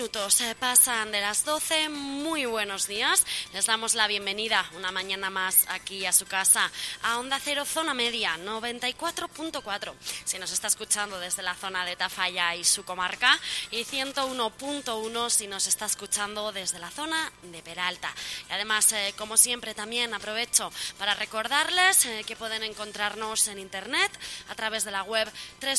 minutos pasan de las 12. Muy buenos días. Les damos la bienvenida una mañana más aquí a su casa, a Onda Cero Zona Media 94.4. Si nos está escuchando desde la zona de Tafalla y su comarca, y 101.1 si nos está escuchando desde la zona de Peralta. Y además, como siempre, también aprovecho para recordarles que pueden encontrarnos en internet a través de la web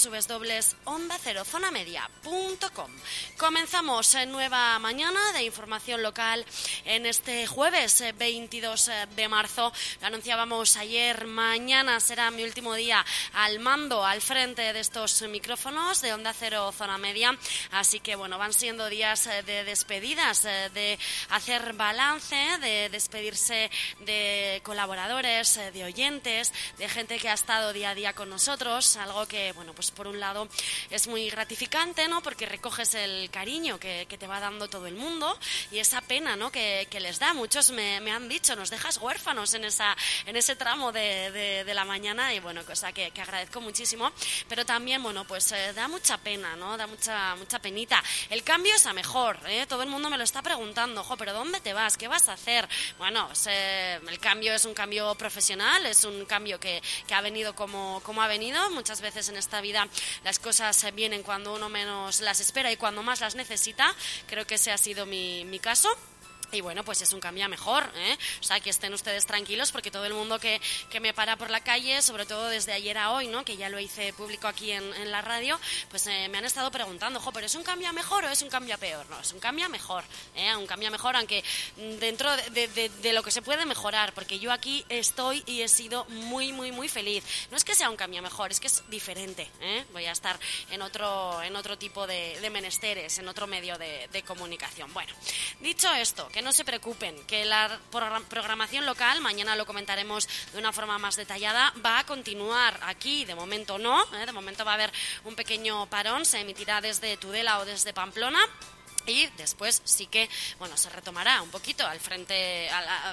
www.ondacerozonamedia.com. Comenzamos nueva mañana de información local en este jueves 22 de marzo. Lo anunciábamos ayer, mañana será mi último día al mando, al frente de estos micrófonos de Onda Cero Zona Media. Así que bueno, van siendo días de despedidas, de hacer balance, de despedirse de colaboradores, de oyentes, de gente que ha estado día a día con nosotros. Algo que, bueno, pues por un lado es muy gratificante, ¿no? Porque recoges el cariño que te va dando todo el mundo y esa pena, ¿no? que les da. Muchos me han dicho, nos dejas huérfanos en ese tramo de la mañana, y bueno, cosa que agradezco muchísimo, pero también, bueno, pues da mucha pena, ¿no? Da mucha penita. El cambio es a mejor, ¿eh? Todo el mundo me lo está preguntando, pero ¿dónde te vas? ¿Qué vas a hacer? Bueno, el cambio es un cambio profesional, es un cambio que ha venido como ha venido. Muchas veces en esta vida las cosas vienen cuando uno menos las espera y cuando más las necesita. Creo que ese ha sido mi caso. Y bueno, pues es un cambio a mejor, ¿eh? O sea, que estén ustedes tranquilos, porque todo el mundo que me para por la calle, sobre todo desde ayer a hoy, ¿no? Que ya lo hice público aquí en la radio, pues me han estado preguntando, ¿pero es un cambio a mejor o es un cambio a peor? No, es un cambio a mejor, un cambio a mejor, aunque dentro de lo que se puede mejorar, porque yo aquí estoy y he sido muy, muy, muy feliz. No es que sea un cambio a mejor, es que es diferente, ¿eh? Voy a estar en otro tipo de menesteres, en otro medio de comunicación. Bueno, dicho esto, que no se preocupen, que la programación local, mañana lo comentaremos de una forma más detallada, va a continuar aquí. De momento no, de momento va a haber un pequeño parón, se emitirá desde Tudela o desde Pamplona. Y después sí que, bueno, se retomará un poquito, al frente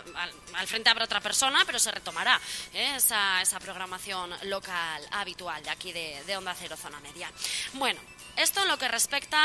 habrá otra persona, pero se retomará esa programación local habitual de aquí de Onda Cero Zona Media. Bueno, esto en lo que respecta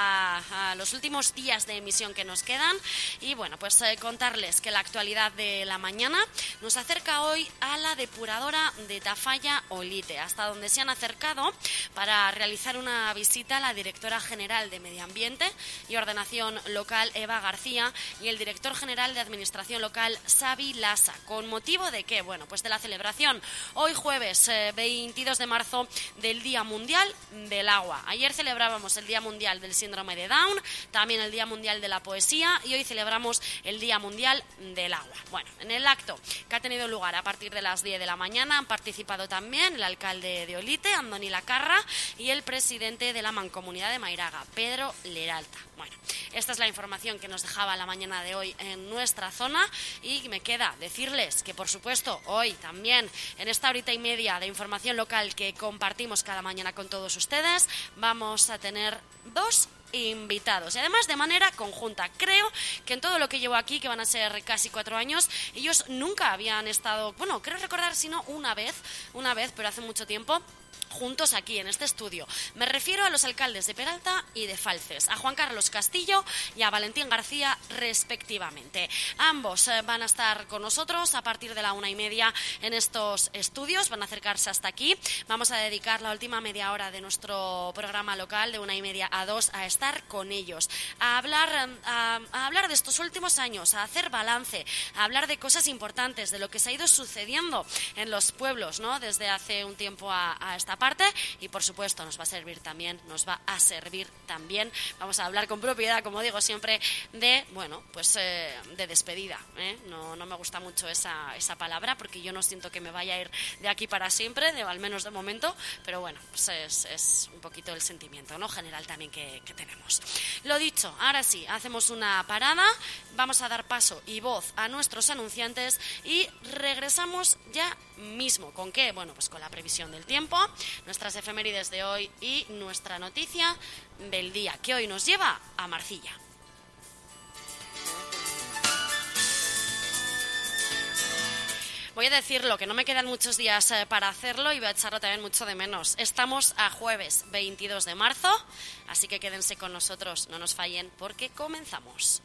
a los últimos días de emisión que nos quedan. Y bueno, pues contarles que la actualidad de la mañana nos acerca hoy a la depuradora de Tafalla Olite, hasta donde se han acercado para realizar una visita a la directora general de Medio Ambiente y Ordenación Local, Eva García, y el director general de Administración Local, Xavi Lasa. ¿Con motivo de qué? Bueno, pues de la celebración hoy jueves 22 de marzo del Día Mundial del Agua. Ayer celebrábamos el Día Mundial del Síndrome de Down, también el Día Mundial de la Poesía, y hoy celebramos el Día Mundial del Agua. Bueno, en el acto que ha tenido lugar a partir de las 10 de la mañana han participado también el alcalde de Olite, Andoni Lacarra, y el presidente de la Mancomunidad de Mairaga, Pedro Leralta. Bueno, esta es la información que nos dejaba la mañana de hoy en nuestra zona, y me queda decirles que, por supuesto, hoy también en esta horita y media de información local que compartimos cada mañana con todos ustedes, vamos a tener dos invitados, y además de manera conjunta. Creo que en todo lo que llevo aquí, que van a ser casi 4 años, ellos nunca habían estado, bueno, creo recordar si no una vez, pero hace mucho tiempo, juntos aquí en este estudio. Me refiero a los alcaldes de Peralta y de Falces, a Juan Carlos Castillo y a Valentín García respectivamente. Ambos van a estar con nosotros a partir de la 1:30 en estos estudios, van a acercarse hasta aquí. Vamos a dedicar la última media hora de nuestro programa local, de 1:30 a 2, a estar con ellos, a hablar de estos últimos años, a hacer balance, a hablar de cosas importantes, de lo que se ha ido sucediendo en los pueblos, ¿no? Desde hace un tiempo a esta parte. Y por supuesto nos va a servir también, vamos a hablar con propiedad, como digo siempre, de, bueno, pues de despedida, ¿eh? No me gusta mucho esa palabra, porque yo no siento que me vaya a ir de aquí para siempre, al menos de momento, pero bueno, pues es un poquito el sentimiento, ¿no?, general también que tenemos. Lo dicho, ahora sí, hacemos una parada, vamos a dar paso y voz a nuestros anunciantes y regresamos ya mismo. ¿Con qué? Bueno, pues con la previsión del tiempo, nuestras efemérides de hoy y nuestra noticia del día, que hoy nos lleva a Marcilla. voy a decirlo, que no me quedan muchos días para hacerlo y voy a echarlo también mucho de menos. Estamos a jueves 22 de marzo, así que quédense con nosotros, no nos fallen porque comenzamos.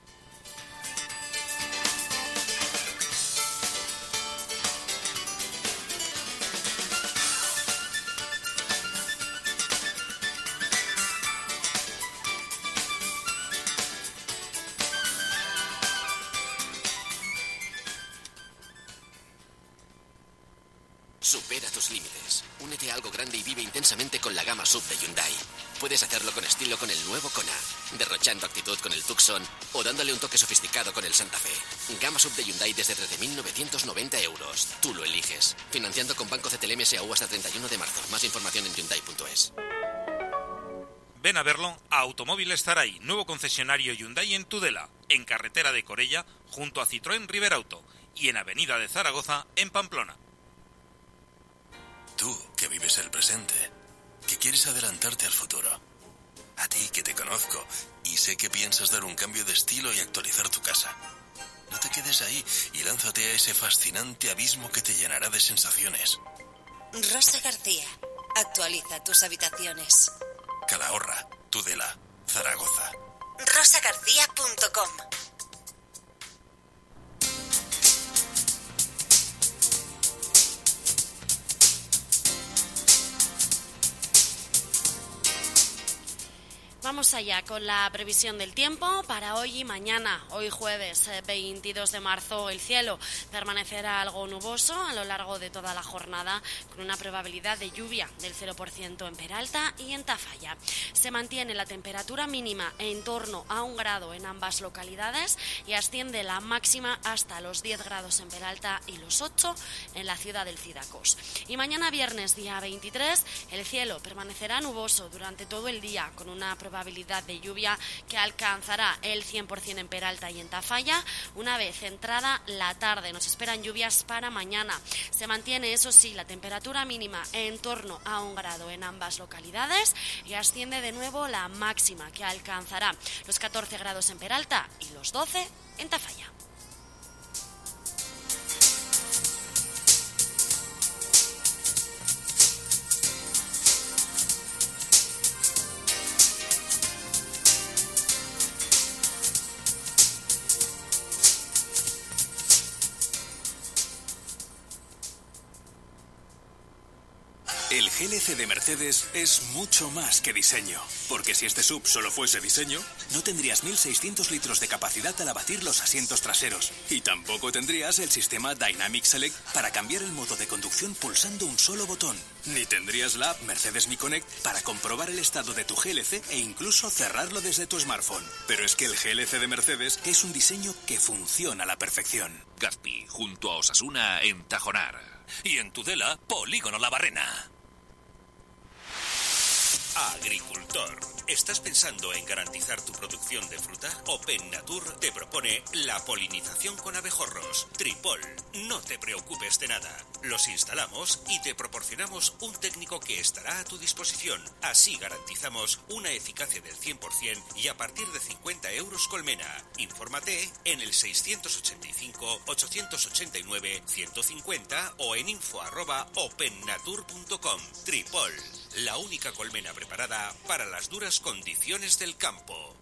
Supera tus límites. Únete a algo grande y vive intensamente con la gama SUV de Hyundai. Puedes hacerlo con estilo con el nuevo Kona, derrochando actitud con el Tucson o dándole un toque sofisticado con el Santa Fe. Gama SUV de Hyundai desde 13.990 euros. Tú lo eliges. Financiando con Banco CTLM SAU hasta 31 de marzo. Más información en Hyundai.es. Ven a verlo a Automóviles Zaray, nuevo concesionario Hyundai en Tudela, en carretera de Corella, junto a Citroën Riverauto, y en avenida de Zaragoza, en Pamplona. Tú, que vives el presente, que quieres adelantarte al futuro. A ti, que te conozco y sé que piensas dar un cambio de estilo y actualizar tu casa. No te quedes ahí y lánzate a ese fascinante abismo que te llenará de sensaciones. Rosa García, actualiza tus habitaciones. Calahorra, Tudela, Zaragoza. rosagarcía.com. Vamos allá con la previsión del tiempo para hoy y mañana. Hoy jueves 22 de marzo el cielo permanecerá algo nuboso a lo largo de toda la jornada, con una probabilidad de lluvia del 0% en Peralta y en Tafalla. Se mantiene la temperatura mínima en torno a 1 grado en ambas localidades y asciende la máxima hasta los 10 grados en Peralta y los 8 en la ciudad del Cidacos. Y mañana viernes, día 23, el cielo permanecerá nuboso durante todo el día, con una probabilidad de lluvia que alcanzará el 100% en Peralta y en Tafalla. Una vez entrada la tarde, nos esperan lluvias para mañana. Se mantiene, eso sí, la temperatura mínima en torno a 1 grado en ambas localidades y asciende de nuevo la máxima, que alcanzará los 14 grados en Peralta y los 12 en Tafalla. El GLC de Mercedes es mucho más que diseño, porque si este SUV solo fuese diseño, no tendrías 1.600 litros de capacidad al abatir los asientos traseros, y tampoco tendrías el sistema Dynamic Select para cambiar el modo de conducción pulsando un solo botón, ni tendrías la app Mercedes Me Connect para comprobar el estado de tu GLC e incluso cerrarlo desde tu smartphone. Pero es que el GLC de Mercedes es un diseño que funciona a la perfección. Gazpi, junto a Osasuna en Tajonar. Y en Tudela, Polígono La Barrena. Agricultor, ¿estás pensando en garantizar tu producción de fruta? Open Natur te propone la polinización con abejorros. Tripol, no te preocupes de nada. Los instalamos y te proporcionamos un técnico que estará a tu disposición. Así garantizamos una eficacia del 100% y a partir de 50 euros colmena. Infórmate en el 685-889-150 o en info@opennatur.com. Tripol, la única colmena preparada para las duras condiciones del campo.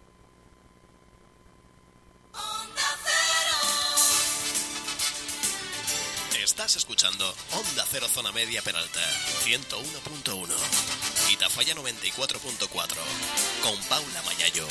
Estás escuchando Onda Cero Zona Media Peralta 101.1 y Tafalla 94.4 con Paula Mayayo.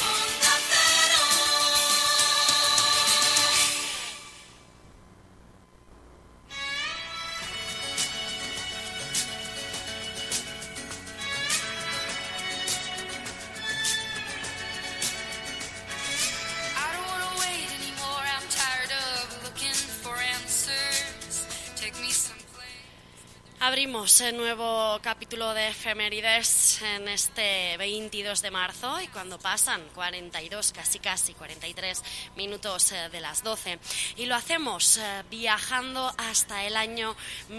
Abrimos el nuevo capítulo de efemérides en este 22 de marzo y cuando pasan 42, casi 43 minutos de las 12 y lo hacemos viajando hasta el año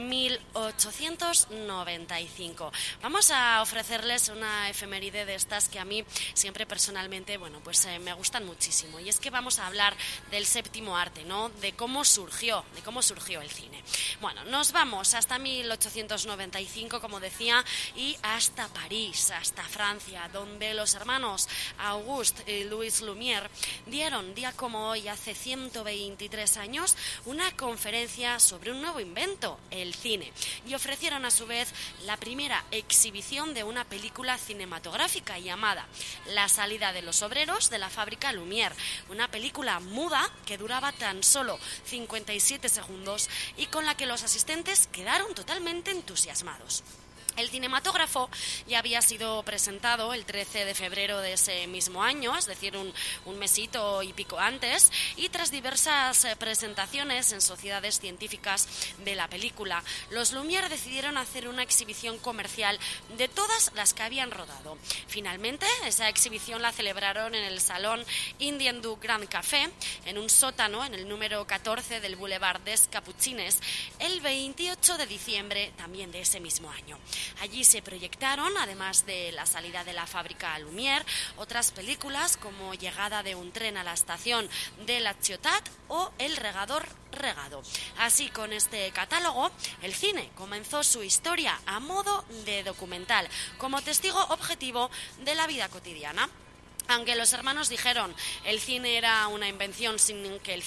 1895. Vamos a ofrecerles una efeméride de estas que a mí siempre personalmente, me gustan muchísimo y es que vamos a hablar del séptimo arte, ¿no? De cómo surgió el cine. Bueno, nos vamos hasta 1895, como decía, y hasta París, hasta Francia, donde los hermanos Auguste y Louis Lumière dieron, día como hoy, hace 123 años, una conferencia sobre un nuevo invento, el cine, y ofrecieron a su vez la primera exhibición de una película cinematográfica llamada La salida de los obreros de la fábrica Lumière, una película muda que duraba tan solo 57 segundos y con la que los asistentes quedaron totalmente entusiasmados. El cinematógrafo ya había sido presentado el 13 de febrero de ese mismo año, es decir, un mesito y pico antes, y tras diversas presentaciones en sociedades científicas de la película, los Lumière decidieron hacer una exhibición comercial de todas las que habían rodado. Finalmente, esa exhibición la celebraron en el Salón Indien du Grand Café, en un sótano en el número 14 del Boulevard des Capucines, el 28 de diciembre también de ese mismo año. Allí se proyectaron, además de La salida de la fábrica Lumière, otras películas como Llegada de un tren a la estación de La Ciotat o El regador regado. Así, con este catálogo, el cine comenzó su historia a modo de documental, como testigo objetivo de la vida cotidiana. Aunque los hermanos dijeron que el cine era una invención sin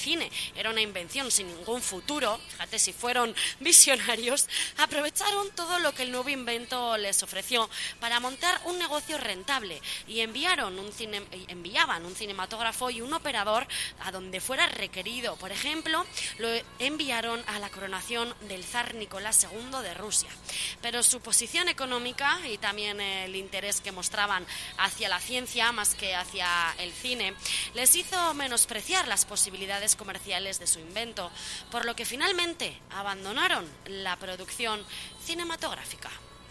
ningún futuro, fíjate si fueron visionarios, aprovecharon todo lo que el nuevo invento les ofreció para montar un negocio rentable y enviaban un cinematógrafo y un operador a donde fuera requerido. Por ejemplo, lo enviaron a la coronación del zar Nicolás II de Rusia. Pero su posición económica y también el interés que mostraban hacia la ciencia más que hacia el cine les hizo menospreciar las posibilidades comerciales de su invento, por lo que finalmente abandonaron la producción cinematográfica.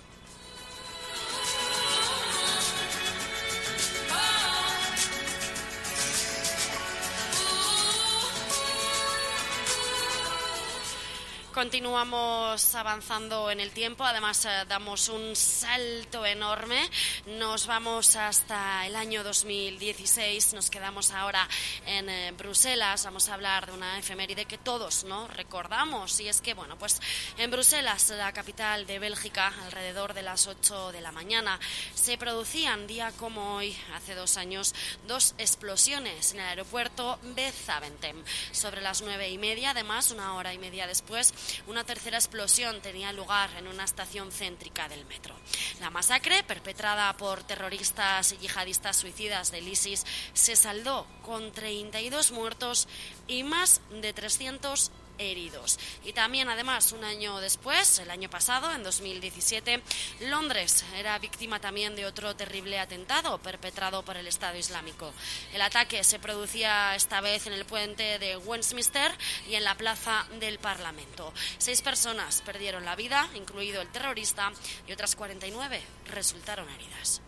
Continuamos avanzando en el tiempo, además damos un salto enorme, nos vamos hasta el año 2016, nos quedamos ahora en Bruselas, vamos a hablar de una efeméride que todos, ¿no?, recordamos, y es que, en Bruselas, la capital de Bélgica, alrededor de las 8 de la mañana, se producían, día como hoy, hace 2 años, 2 explosiones en el aeropuerto de Zaventem. Sobre las 9:30, además, 1 hora y media después, una tercera explosión tenía lugar en una estación céntrica del metro. La masacre, perpetrada por terroristas y yihadistas suicidas del ISIS, se saldó con 32 muertos y más de 300 heridos. Y también, además, un año después, el año pasado, en 2017, Londres era víctima también de otro terrible atentado perpetrado por el Estado Islámico. El ataque se producía esta vez en el puente de Westminster y en la plaza del Parlamento. 6 personas perdieron la vida, incluido el terrorista, y otras 49 resultaron heridas.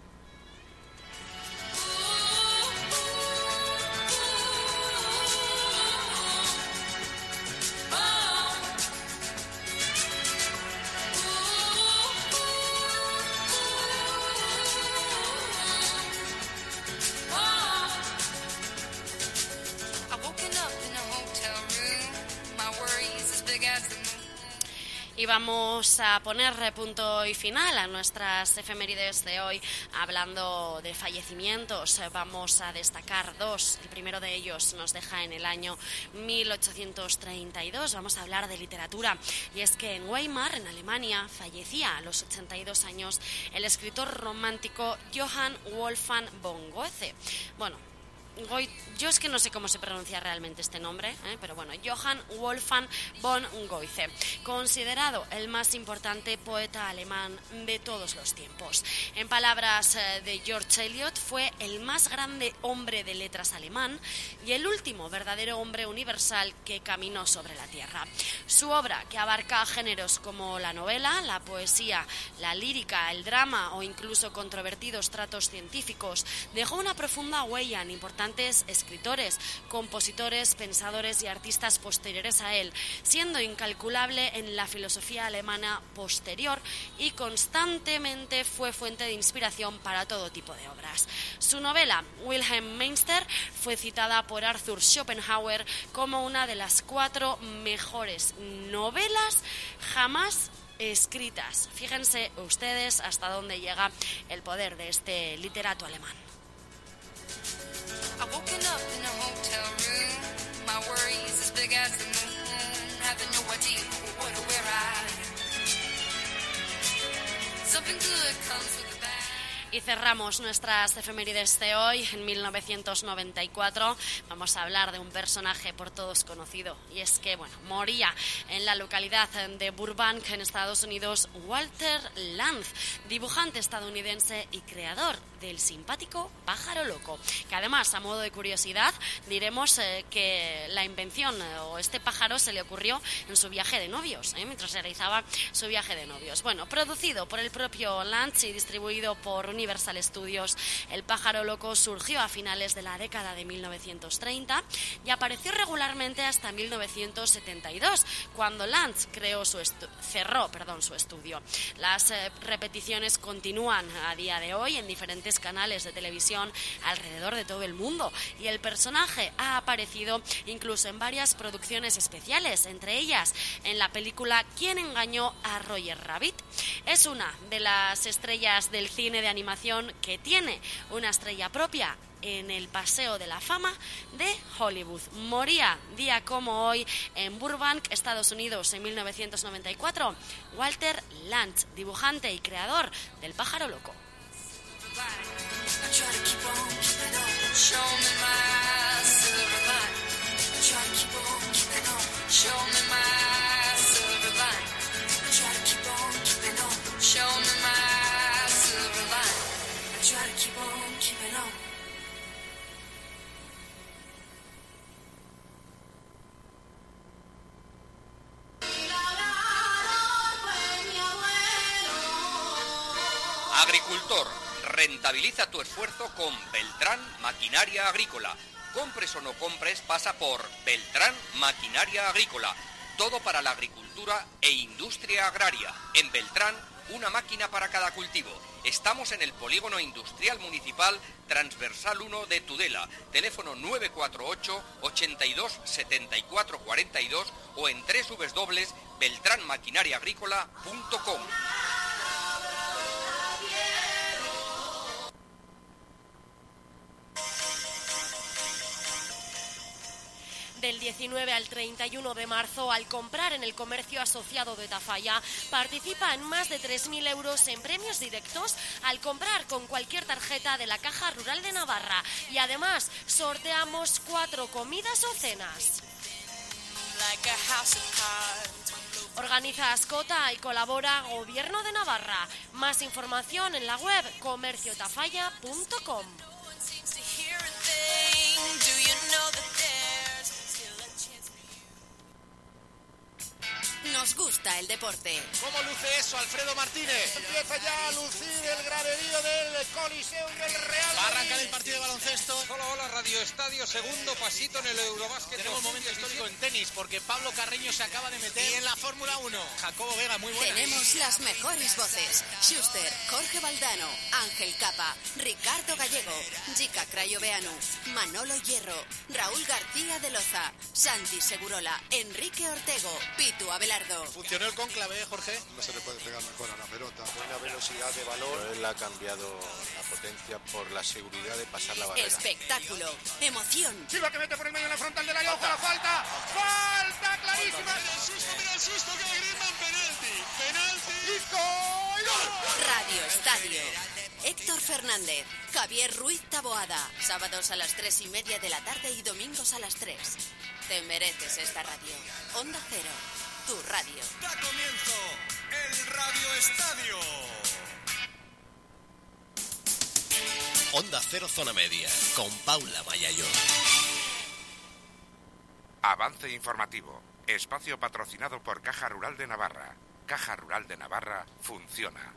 Y vamos a poner punto y final a nuestras efemérides de hoy hablando de fallecimientos. Vamos a destacar 2. El primero de ellos nos deja en el año 1832. Vamos a hablar de literatura. Y es que en Weimar, en Alemania, fallecía a los 82 años el escritor romántico Johann Wolfgang von Goethe. yo es que no sé cómo se pronuncia realmente este nombre, pero bueno, Johann Wolfgang von Goethe, considerado el más importante poeta alemán de todos los tiempos. En palabras de George Eliot, fue el más grande hombre de letras alemán y el último verdadero hombre universal que caminó sobre la tierra. Su obra, que abarca géneros como la novela, la poesía, la lírica, el drama o incluso controvertidos tratos científicos, dejó una profunda huella en importantes escritores, compositores, pensadores y artistas posteriores a él, siendo incalculable en la filosofía alemana posterior y constantemente fue fuente de inspiración para todo tipo de obras. Su novela, Wilhelm Meister, fue citada por Arthur Schopenhauer como una de las 4 mejores novelas jamás escritas. Fíjense ustedes hasta dónde llega el poder de este literato alemán. I woken up in a hotel room. My worries as big as the moon. Having no idea what or where I. Something good comes with a bad. Y cerramos nuestras efemérides de hoy. En 1994 vamos a hablar de un personaje por todos conocido, y es que, moría en la localidad de Burbank, en Estados Unidos, Walter Lantz, dibujante estadounidense y creador del simpático pájaro loco, que además, a modo de curiosidad, diremos que la invención o este pájaro se le ocurrió en su viaje de novios, mientras realizaba su viaje de novios. Producido por el propio Lantz y distribuido por Universal Studios, el pájaro loco surgió a finales de la década de 1930 y apareció regularmente hasta 1972, cuando Lantz cerró su estudio. Las repeticiones continúan a día de hoy en diferentes canales de televisión alrededor de todo el mundo, y el personaje ha aparecido incluso en varias producciones especiales, entre ellas en la película ¿Quién engañó a Roger Rabbit? Es una de las estrellas del cine de animación que tiene una estrella propia en el Paseo de la Fama de Hollywood. Moría día como hoy en Burbank, Estados Unidos, en 1994, Walter Lantz, dibujante y creador del pájaro loco. Agricultor, rentabiliza tu esfuerzo con Beltrán Maquinaria Agrícola. Compres o no compres, pasa por Beltrán Maquinaria Agrícola. Todo para la agricultura e industria agraria. En Beltrán, una máquina para cada cultivo. Estamos en el Polígono Industrial Municipal Transversal 1 de Tudela. Teléfono 948 82 74 42 o en www.beltranmaquinariaagrícola.com. Del 19 al 31 de marzo, al comprar en el comercio asociado de Tafalla, participa en más de 3.000 euros en premios directos al comprar con cualquier tarjeta de la Caja Rural de Navarra. Y además, sorteamos 4 comidas o cenas. Organiza Ascota y colabora Gobierno de Navarra. Más información en la web comerciotafalla.com. Nos gusta el deporte. ¿Cómo luce eso, Alfredo Martínez? Empieza ya a lucir el graderío del Coliseum del Real Madrid. Va a arrancar el partido de baloncesto. Hola, Radio Estadio, segundo pasito en el Eurobásquet. Tenemos un momento histórico en tenis, porque Pablo Carreño se acaba de meter. Y en la Fórmula 1, Jacobo Vega, muy buena. Tenemos las mejores voces. Schuster, Jorge Valdano, Ángel Capa, Ricardo Gallego, Jica Crayoveanu, Manolo Hierro, Raúl García de Loza, Santi Segurola, Enrique Ortego, Pitu Abelardo. ¿Funcionó el cónclave, Jorge? No se le puede pegar mejor a la pelota. Buena velocidad de balón. Pero él ha cambiado la potencia por la seguridad de pasar la barrera. Espectáculo, emoción. Silva que mete por el medio en la frontal del área. ¡Ojo la falta! ¡Falta clarísima! Mira el susto que Griezmann, penalti. ¡Y gol! Radio Estadio. Héctor Fernández, Javier Ruiz Taboada. Sábados a las 3:30 de la tarde y domingos a las 3. Te mereces esta radio. Onda Cero, tu radio. Da comienzo el Radio Estadio. Onda Cero Zona Media, con Paula Mayayo. Avance informativo. Espacio patrocinado por Caja Rural de Navarra. Caja Rural de Navarra funciona.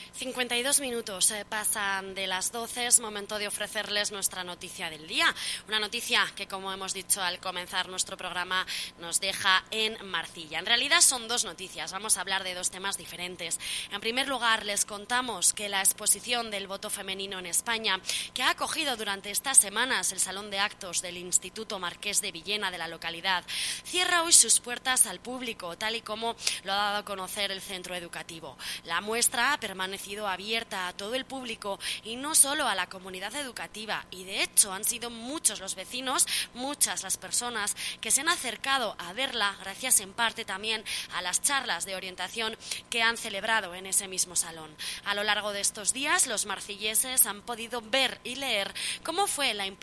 52 minutos pasan de las 12, es momento de ofrecerles nuestra noticia del día. Una noticia que, como hemos dicho al comenzar nuestro programa, nos deja en Marcilla. En realidad son dos noticias, vamos a hablar de dos temas diferentes. En primer lugar, les contamos que la exposición del voto femenino en España, que ha acogido durante estas semanas el Salón de Actos del Instituto Marqués de Villena de la localidad, cierra hoy sus puertas al público, tal y como lo ha dado a conocer el centro educativo. La muestra ha permanecido abierta a todo el público y no solo a la comunidad educativa, y de hecho han sido muchos los vecinos, muchas las personas que se han acercado a verla gracias en parte también a las charlas de orientación que han celebrado en ese mismo salón. A lo largo de estos días los marcilleses han podido ver y leer cómo fue la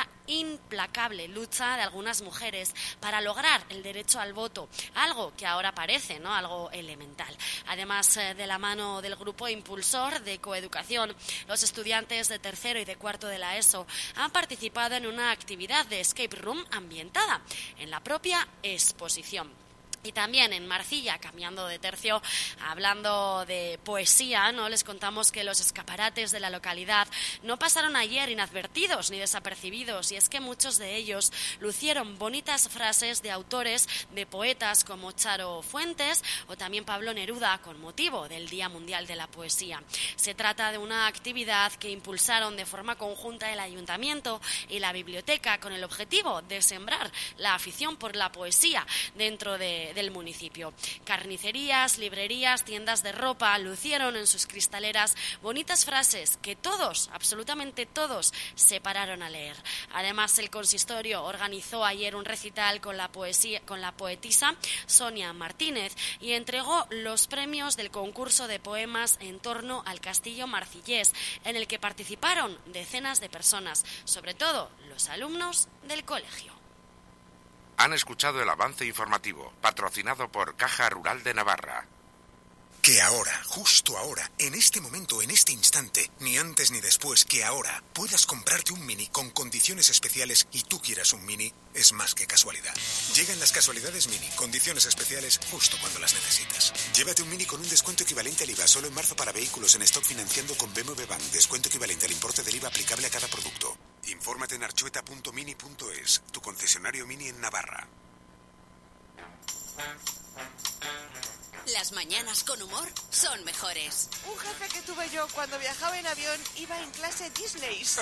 implacable lucha de algunas mujeres para lograr el derecho al voto, algo que ahora parece, ¿no?, algo elemental. Además, de la mano del grupo impulsor de coeducación, los estudiantes de tercero y de cuarto de la ESO han participado en una actividad de escape room ambientada en la propia exposición. Y también en Marcilla, cambiando de tercio, hablando de poesía, ¿no?, les contamos que los escaparates de la localidad no pasaron ayer inadvertidos ni desapercibidos, y es que muchos de ellos lucieron bonitas frases de autores, de poetas como Charo Fuentes o también Pablo Neruda, con motivo del Día Mundial de la Poesía. Se trata de una actividad que impulsaron de forma conjunta el Ayuntamiento y la Biblioteca, con el objetivo de sembrar la afición por la poesía dentro del municipio. Carnicerías, librerías, tiendas de ropa lucieron en sus cristaleras bonitas frases que todos, absolutamente todos, se pararon a leer. Además, el consistorio organizó ayer un recital con la poetisa Sonia Martínez y entregó los premios del concurso de poemas en torno al Castillo Marcillés, en el que participaron decenas de personas, sobre todo los alumnos del colegio. Han escuchado el avance informativo, patrocinado por Caja Rural de Navarra. Que ahora, justo ahora, en este momento, en este instante, ni antes ni después, que ahora puedas comprarte un Mini con condiciones especiales y tú quieras un Mini, es más que casualidad. Llegan las casualidades Mini, condiciones especiales justo cuando las necesitas. Llévate un Mini con un descuento equivalente al IVA solo en marzo para vehículos en stock financiando con BMW Bank. Descuento equivalente al importe del IVA aplicable a cada producto. Infórmate en archueta.mini.es, tu concesionario Mini en Navarra. Las mañanas con humor son mejores. Un jefe que tuve yo cuando viajaba en avión iba en clase Disney. Yo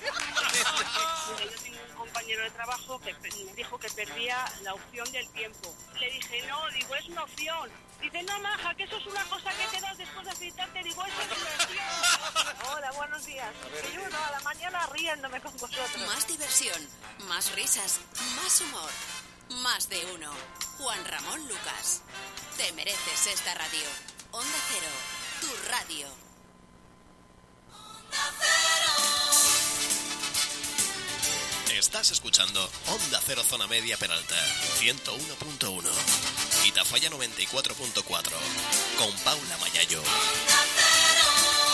tengo un compañero de trabajo que me dijo que perdía la opción del tiempo. Le dije, no, digo, es una opción. Dice, no, maja, que eso es una cosa que te das después de afeitarte. Digo, eso es una opción. Hola, buenos días. Y uno a la mañana riéndome con vosotros. Más diversión, más risas, más humor. Más de uno. Juan Ramón Lucas. Te mereces esta radio. Onda Cero, tu radio. Onda Cero. Estás escuchando Onda Cero Zona Media Peralta, 101.1. Y Tafalla 94.4. Con Paula Mayayo. Onda Cero.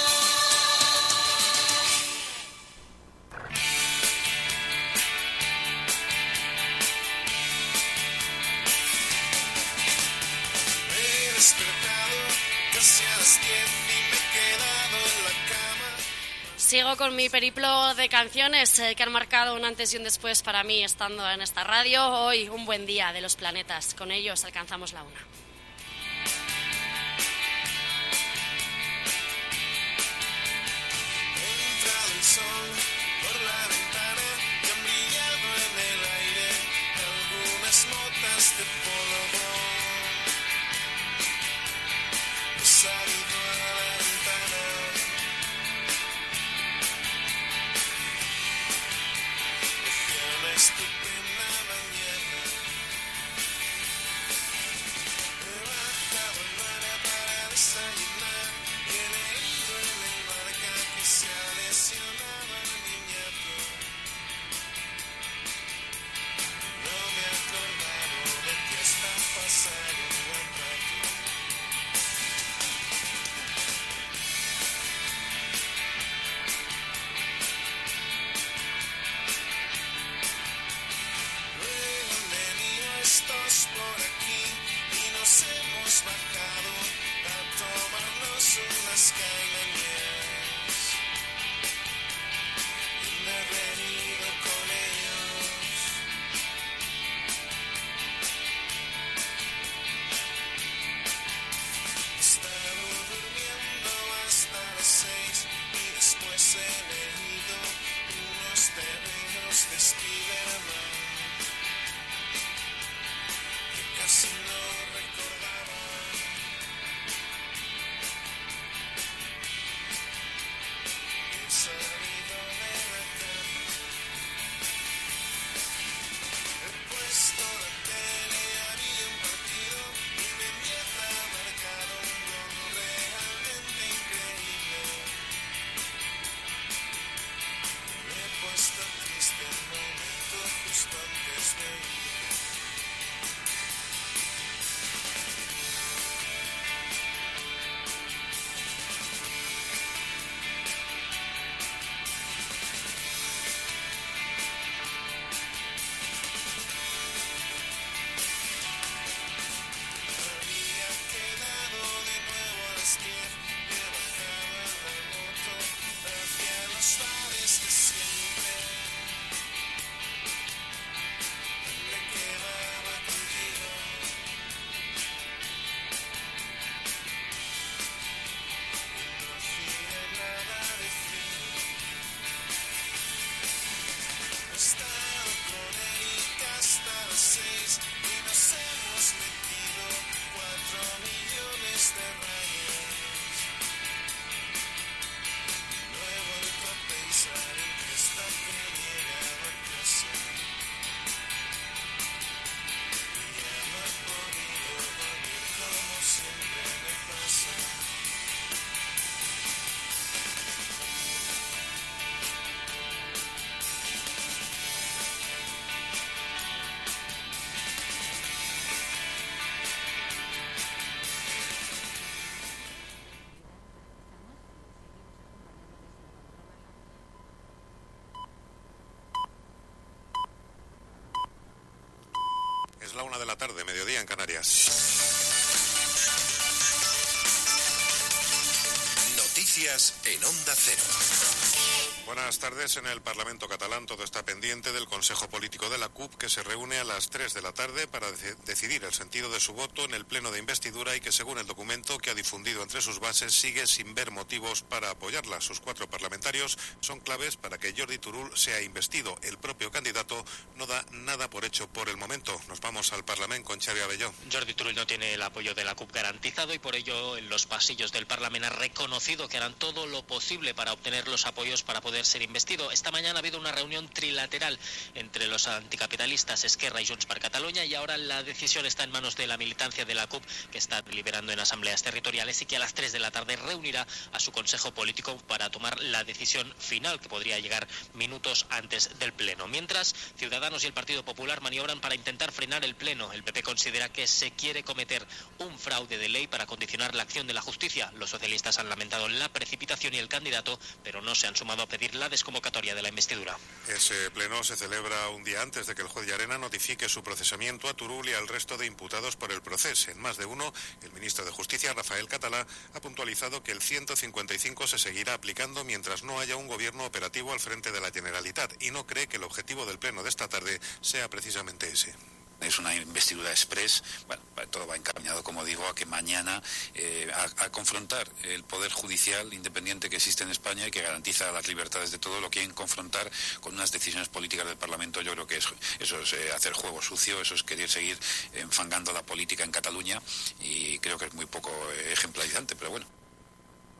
Sigo con mi periplo de canciones que han marcado un antes y un después para mí estando en esta radio. Hoy un buen día de los planetas. Con ellos alcanzamos la una. Entra el sol por la ventana y han brillado en el aire algunas notas de polvo. He salido a la ventana. Una estupenda mañana. He bajado al mar para desayunar y he leído en el marca que se ha lesionado el niñato. No me he acordado de que está pasando un buen rato. Luego han venido estos por aquí y nos hemos bajado a tomarnos unas caimanías. Y me he venido con ellos. He estado durmiendo hasta las 6 y después he leído unos terrenos de Spiderman que casi no recordaba. He salido de la cama, he puesto la tele y había un partido y mi nieta ha marcado un gol realmente increíble. Me he puesto triste un momento justo antes de irme. Había quedado de nuevo a las 10, he bajado en la moto hacia los bares de siempre. Me quedaba contigo. No hacía nada de frío. He estado con Erika hasta las 6 y nos hemos metido 4 millones de rayas. No he vuelto a pensar en que hasta que he llegado a casa. Y ya no he podido dormir como siempre me pasa. Es la 1 de la tarde, mediodía en Canarias. Noticias en Onda Cero. Buenas tardes. En el Parlamento catalán todo está pendiente del Consejo Político de la CUP, que se reúne a las 3 de la tarde para decidir el sentido de su voto en el pleno de investidura y que, según el documento que ha difundido entre sus bases, sigue sin ver motivos para apoyarla. Sus 4 parlamentarios son claves para que Jordi Turull sea investido. El propio candidato no da nada por hecho por el momento. Nos vamos al Parlamento con Xavi Abelló. Jordi Turull no tiene el apoyo de la CUP garantizado y por ello en los pasillos del Parlamento ha reconocido que harán todo lo posible para obtener los apoyos para poder ser investido. Esta mañana ha habido una reunión trilateral entre los anticapitalistas Esquerra y Junts per Catalunya y ahora la decisión está en manos de la militancia de la CUP, que está deliberando en asambleas territoriales y que a las 3 de la tarde reunirá a su consejo político para tomar la decisión final, que podría llegar minutos antes del pleno. Mientras, Ciudadanos y el Partido Popular maniobran para intentar frenar el pleno. El PP considera que se quiere cometer un fraude de ley para condicionar la acción de la justicia. Los socialistas han lamentado la precipitación y el candidato, pero no se han sumado a pedir la desconvocatoria de la investidura. Ese pleno se celebra un día antes de que el juez Llarena notifique su procesamiento a Turull y al resto de imputados por el proceso. En más de uno, el ministro de Justicia, Rafael Català, ha puntualizado que el 155 se seguirá aplicando mientras no haya un gobierno operativo al frente de la Generalitat y no cree que el objetivo del pleno de esta tarde sea precisamente ese. Es una investidura express. Bueno, todo va encaminado, como digo, a que mañana a confrontar el poder judicial independiente que existe en España y que garantiza las libertades de todos. Lo quieren confrontar con unas decisiones políticas del Parlamento. Yo creo que eso es hacer juego sucio, eso es querer seguir enfangando la política en Cataluña y creo que es muy poco ejemplarizante, pero bueno.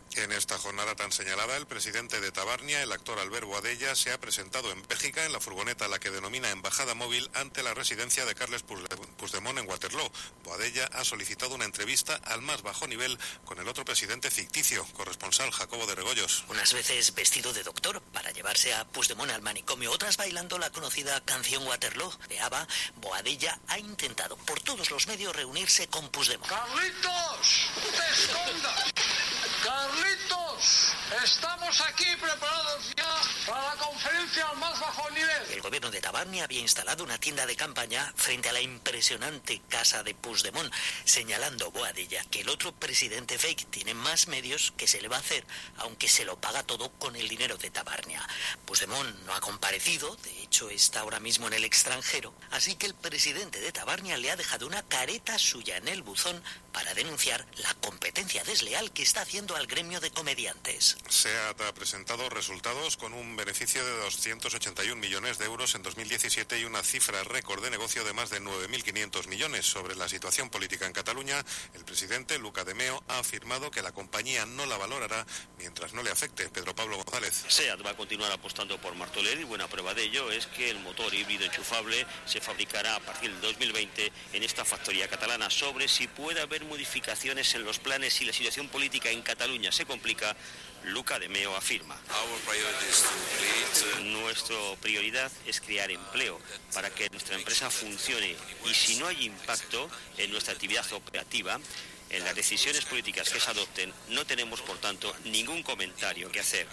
En esta jornada tan señalada, el presidente de Tabarnia, el actor Albert Boadella, se ha presentado en Bélgica en la furgoneta a la que denomina embajada móvil ante la residencia de Carles Puigdemont en Waterloo. Boadella ha solicitado una entrevista al más bajo nivel con el otro presidente ficticio, corresponsal Jacobo de Regoyos. Unas veces vestido de doctor para llevarse a Puigdemont al manicomio, otras bailando la conocida canción Waterloo de ABBA, Boadella ha intentado por todos los medios reunirse con Puigdemont. ¡Carlitos! ¡No te escondas! ¡Carlitos! Estamos aquí preparados ya para la conferencia al más bajo nivel. El gobierno de Tabarnia había instalado una tienda de campaña frente a la impresionante casa de Puigdemont, señalando Boadella que el otro presidente fake tiene más medios que se le va a hacer, aunque se lo paga todo con el dinero de Tabarnia. Puigdemont no ha comparecido, de hecho está ahora mismo en el extranjero, así que el presidente de Tabarnia le ha dejado una careta suya en el buzón para denunciar la competencia desleal que está haciendo al gremio de comediantes. SEAT ha presentado resultados con un beneficio de 281 millones de euros en 2017 y una cifra récord de negocio de más de 9.500 millones. Sobre la situación política en Cataluña, el presidente Luca de Meo ha afirmado que la compañía no la valorará mientras no le afecte. Pedro Pablo González. SEAT va a continuar apostando por Martorell y buena prueba de ello es que el motor híbrido enchufable se fabricará a partir del 2020 en esta factoría catalana. Sobre si puede haber modificaciones en los planes si la situación política en Cataluña se complica, Luca de Meo afirma: nuestra prioridad es crear empleo para que nuestra empresa funcione y si no hay impacto en nuestra actividad operativa, en las decisiones políticas que se adopten, no tenemos, por tanto, ningún comentario que hacer.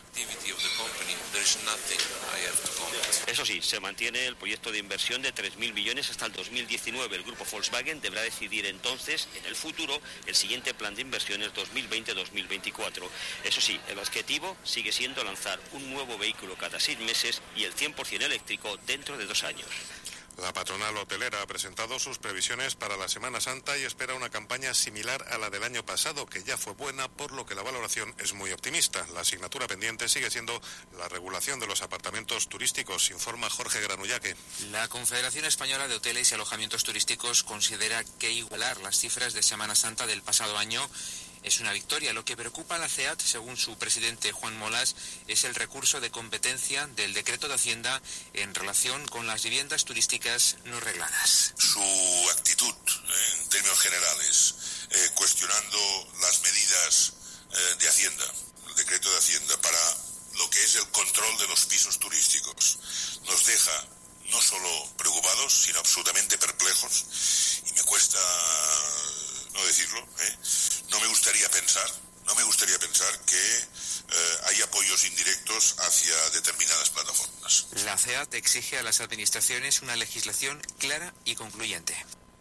Eso sí, se mantiene el proyecto de inversión de 3.000 millones hasta el 2019. El grupo Volkswagen deberá decidir entonces, en el futuro, el siguiente plan de inversiones 2020-2024. Eso sí, el objetivo sigue siendo lanzar un nuevo vehículo cada 6 meses y el 100% eléctrico dentro de 2 años. La patronal hotelera ha presentado sus previsiones para la Semana Santa y espera una campaña similar a la del año pasado, que ya fue buena, por lo que la valoración es muy optimista. La asignatura pendiente sigue siendo la regulación de los apartamentos turísticos, informa Jorge Granullaque. La Confederación Española de Hoteles y Alojamientos Turísticos considera que igualar las cifras de Semana Santa del pasado año es una victoria. Lo que preocupa a la CEAT, según su presidente Juan Molas, es el recurso de competencia del decreto de Hacienda en relación con las viviendas turísticas no regladas. Su actitud, en términos generales, cuestionando las medidas de Hacienda, el decreto de Hacienda, para lo que es el control de los pisos turísticos, nos deja no solo preocupados, sino absolutamente perplejos, y me cuesta no decirlo, no me gustaría pensar que hay apoyos indirectos hacia determinadas plataformas. La CEAT exige a las administraciones una legislación clara y concluyente.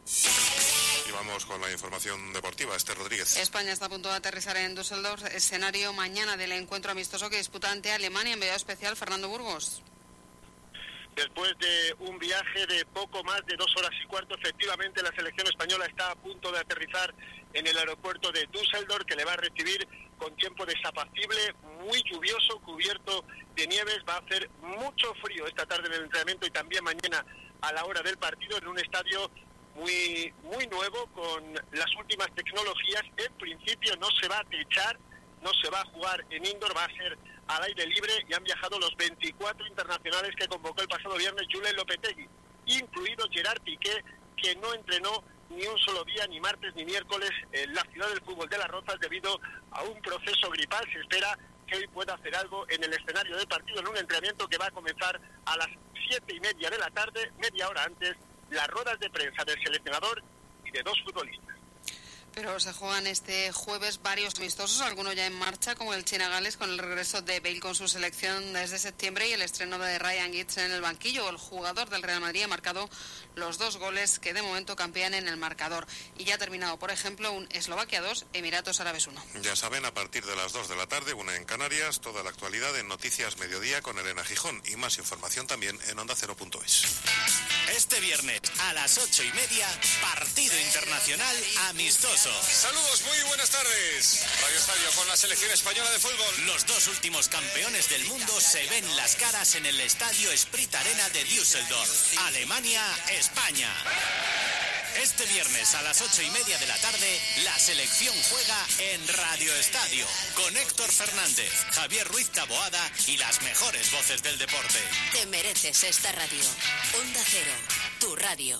Y vamos con la información deportiva. Esther Rodríguez. España está a punto de aterrizar en Düsseldorf, escenario mañana del encuentro amistoso que disputa ante Alemania. Enviado especial Fernando Burgos. Después de un viaje de poco más de 2 horas y cuarto, efectivamente la selección española está a punto de aterrizar en el aeropuerto de Düsseldorf, que le va a recibir con tiempo desapacible, muy lluvioso, cubierto de nieves. Va a hacer mucho frío esta tarde en el entrenamiento y también mañana a la hora del partido, en un estadio muy nuevo, con las últimas tecnologías. En principio no se va a techar, no se va a jugar en indoor, va a ser al aire libre, y han viajado los 24 internacionales que convocó el pasado viernes Julen Lopetegui, incluido Gerard Piqué, que no entrenó ni un solo día, ni martes ni miércoles, en la ciudad del fútbol de Las Rozas debido a un proceso gripal. Se espera que hoy pueda hacer algo en el escenario del partido, en un entrenamiento que va a comenzar a las 7:30 de la tarde, media hora antes, las ruedas de prensa del seleccionador y de 2 futbolistas. Pero se juegan este jueves varios amistosos, algunos ya en marcha, como el China-Gales, con el regreso de Bale con su selección desde septiembre y el estreno de Ryan Giggs en el banquillo. El jugador del Real Madrid ha marcado los 2 goles que de momento campean en el marcador. Y ya ha terminado, por ejemplo, un Eslovaquia 2, Emiratos Árabes 1. Ya saben, a partir de las 2 de la tarde, 1 en Canarias, toda la actualidad en Noticias Mediodía con Elena Gijón, y más información también en ondacero.es. Este viernes a las 8:30, partido internacional amistoso. Saludos, muy buenas tardes. Radio Estadio con la selección española de fútbol. Los 2 últimos campeones del mundo se ven las caras en el estadio Sprit Arena de Düsseldorf. Alemania, España. Este viernes a las 8:30 de la tarde, la selección juega en Radio Estadio, con Héctor Fernández, Javier Ruiz Taboada y las mejores voces del deporte. Te mereces esta radio. Onda Cero, tu radio.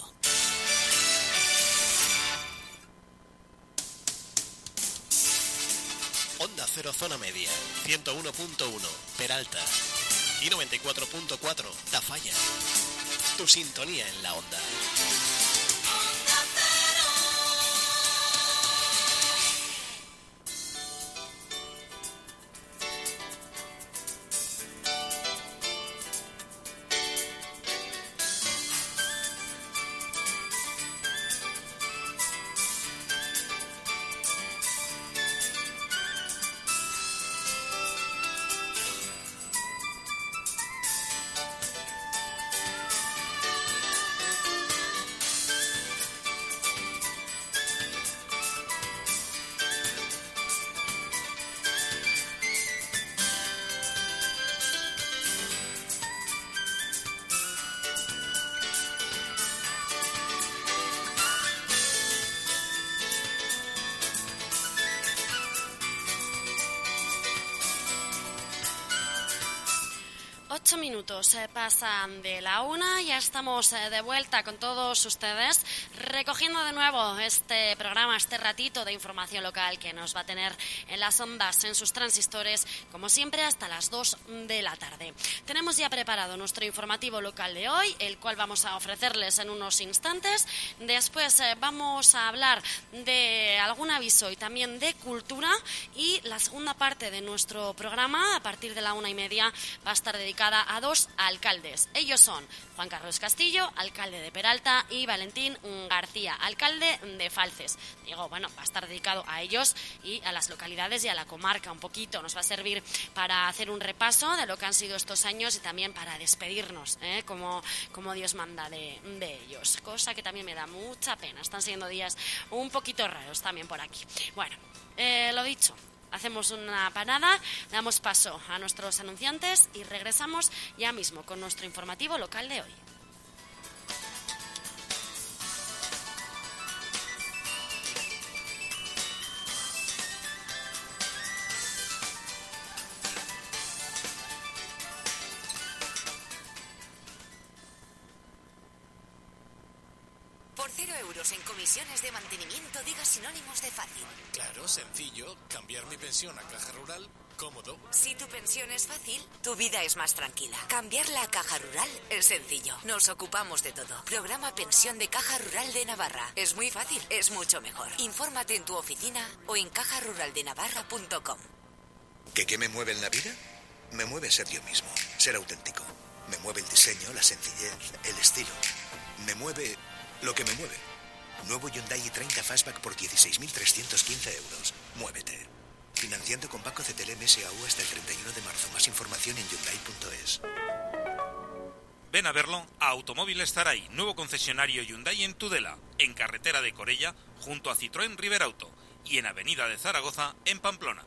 Onda Cero Zona Media, 101.1 Peralta y 94.4 Tafalla. Tu sintonía en la onda. Minutos pasan de la 1, ya estamos de vuelta con todos ustedes, recogiendo de nuevo este programa, este ratito de información local que nos va a tener en las ondas, en sus transistores, como siempre, hasta las 2 de la tarde. Tenemos ya preparado nuestro informativo local de hoy, el cual vamos a ofrecerles en unos instantes. Después vamos a hablar de algún aviso y también de cultura, y la segunda parte de nuestro programa, a partir de la 1:30, va a estar dedicada a dos alcaldes. Ellos son Juan Carlos Castillo, alcalde de Peralta, y Valentín García, alcalde de Falces. Digo, bueno, va a estar dedicado a ellos y a las localidades y a la comarca un poquito. Nos va a servir para hacer un repaso de lo que han sido estos años y también para despedirnos, como Dios manda de ellos. Cosa que también me da mucha pena. Están siendo días un poquito raros también por aquí. Bueno, lo dicho. Hacemos una parada, damos paso a nuestros anunciantes y regresamos ya mismo con nuestro informativo local de hoy. Por 0 euros en comisiones de mantenimiento, diga sinónimos de fácil. Claro, sencillo. Cambiar mi pensión a Caja Rural, cómodo. Si tu pensión es fácil, tu vida es más tranquila. Cambiarla a Caja Rural es sencillo. Nos ocupamos de todo. Programa Pensión de Caja Rural de Navarra. Es muy fácil, es mucho mejor. Infórmate en tu oficina o en cajaruraldenavarra.com. ¿Qué me mueve en la vida? Me mueve ser yo mismo, ser auténtico. Me mueve el diseño, la sencillez, el estilo. Me mueve lo que me mueve. Nuevo Hyundai i30 Fastback por 16.315 euros. Muévete. Financiando con Banco CTLM SAU hasta el 31 de marzo. Más información en Hyundai.es. Ven a verlo a Automóviles Zaray, nuevo concesionario Hyundai en Tudela, en carretera de Corella, junto a Citroën Riberauto, y en avenida de Zaragoza, en Pamplona.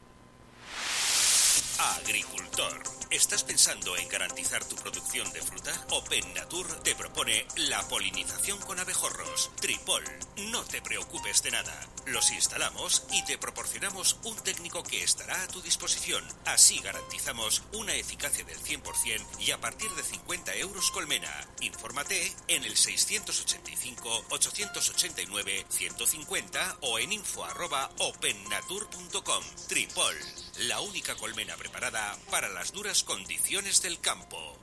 Agricultor, ¿estás pensando en garantizar tu producción de fruta? Open Natur te propone la polinización con abejorros. Tripol, no te preocupes de nada. Los instalamos y te proporcionamos un técnico que estará a tu disposición. Así garantizamos una eficacia del 100% y a partir de 50 euros colmena. Infórmate en el 685-889-150 o en info@opennatur.com. Tripol, la única colmena preparada para las duras condiciones del campo.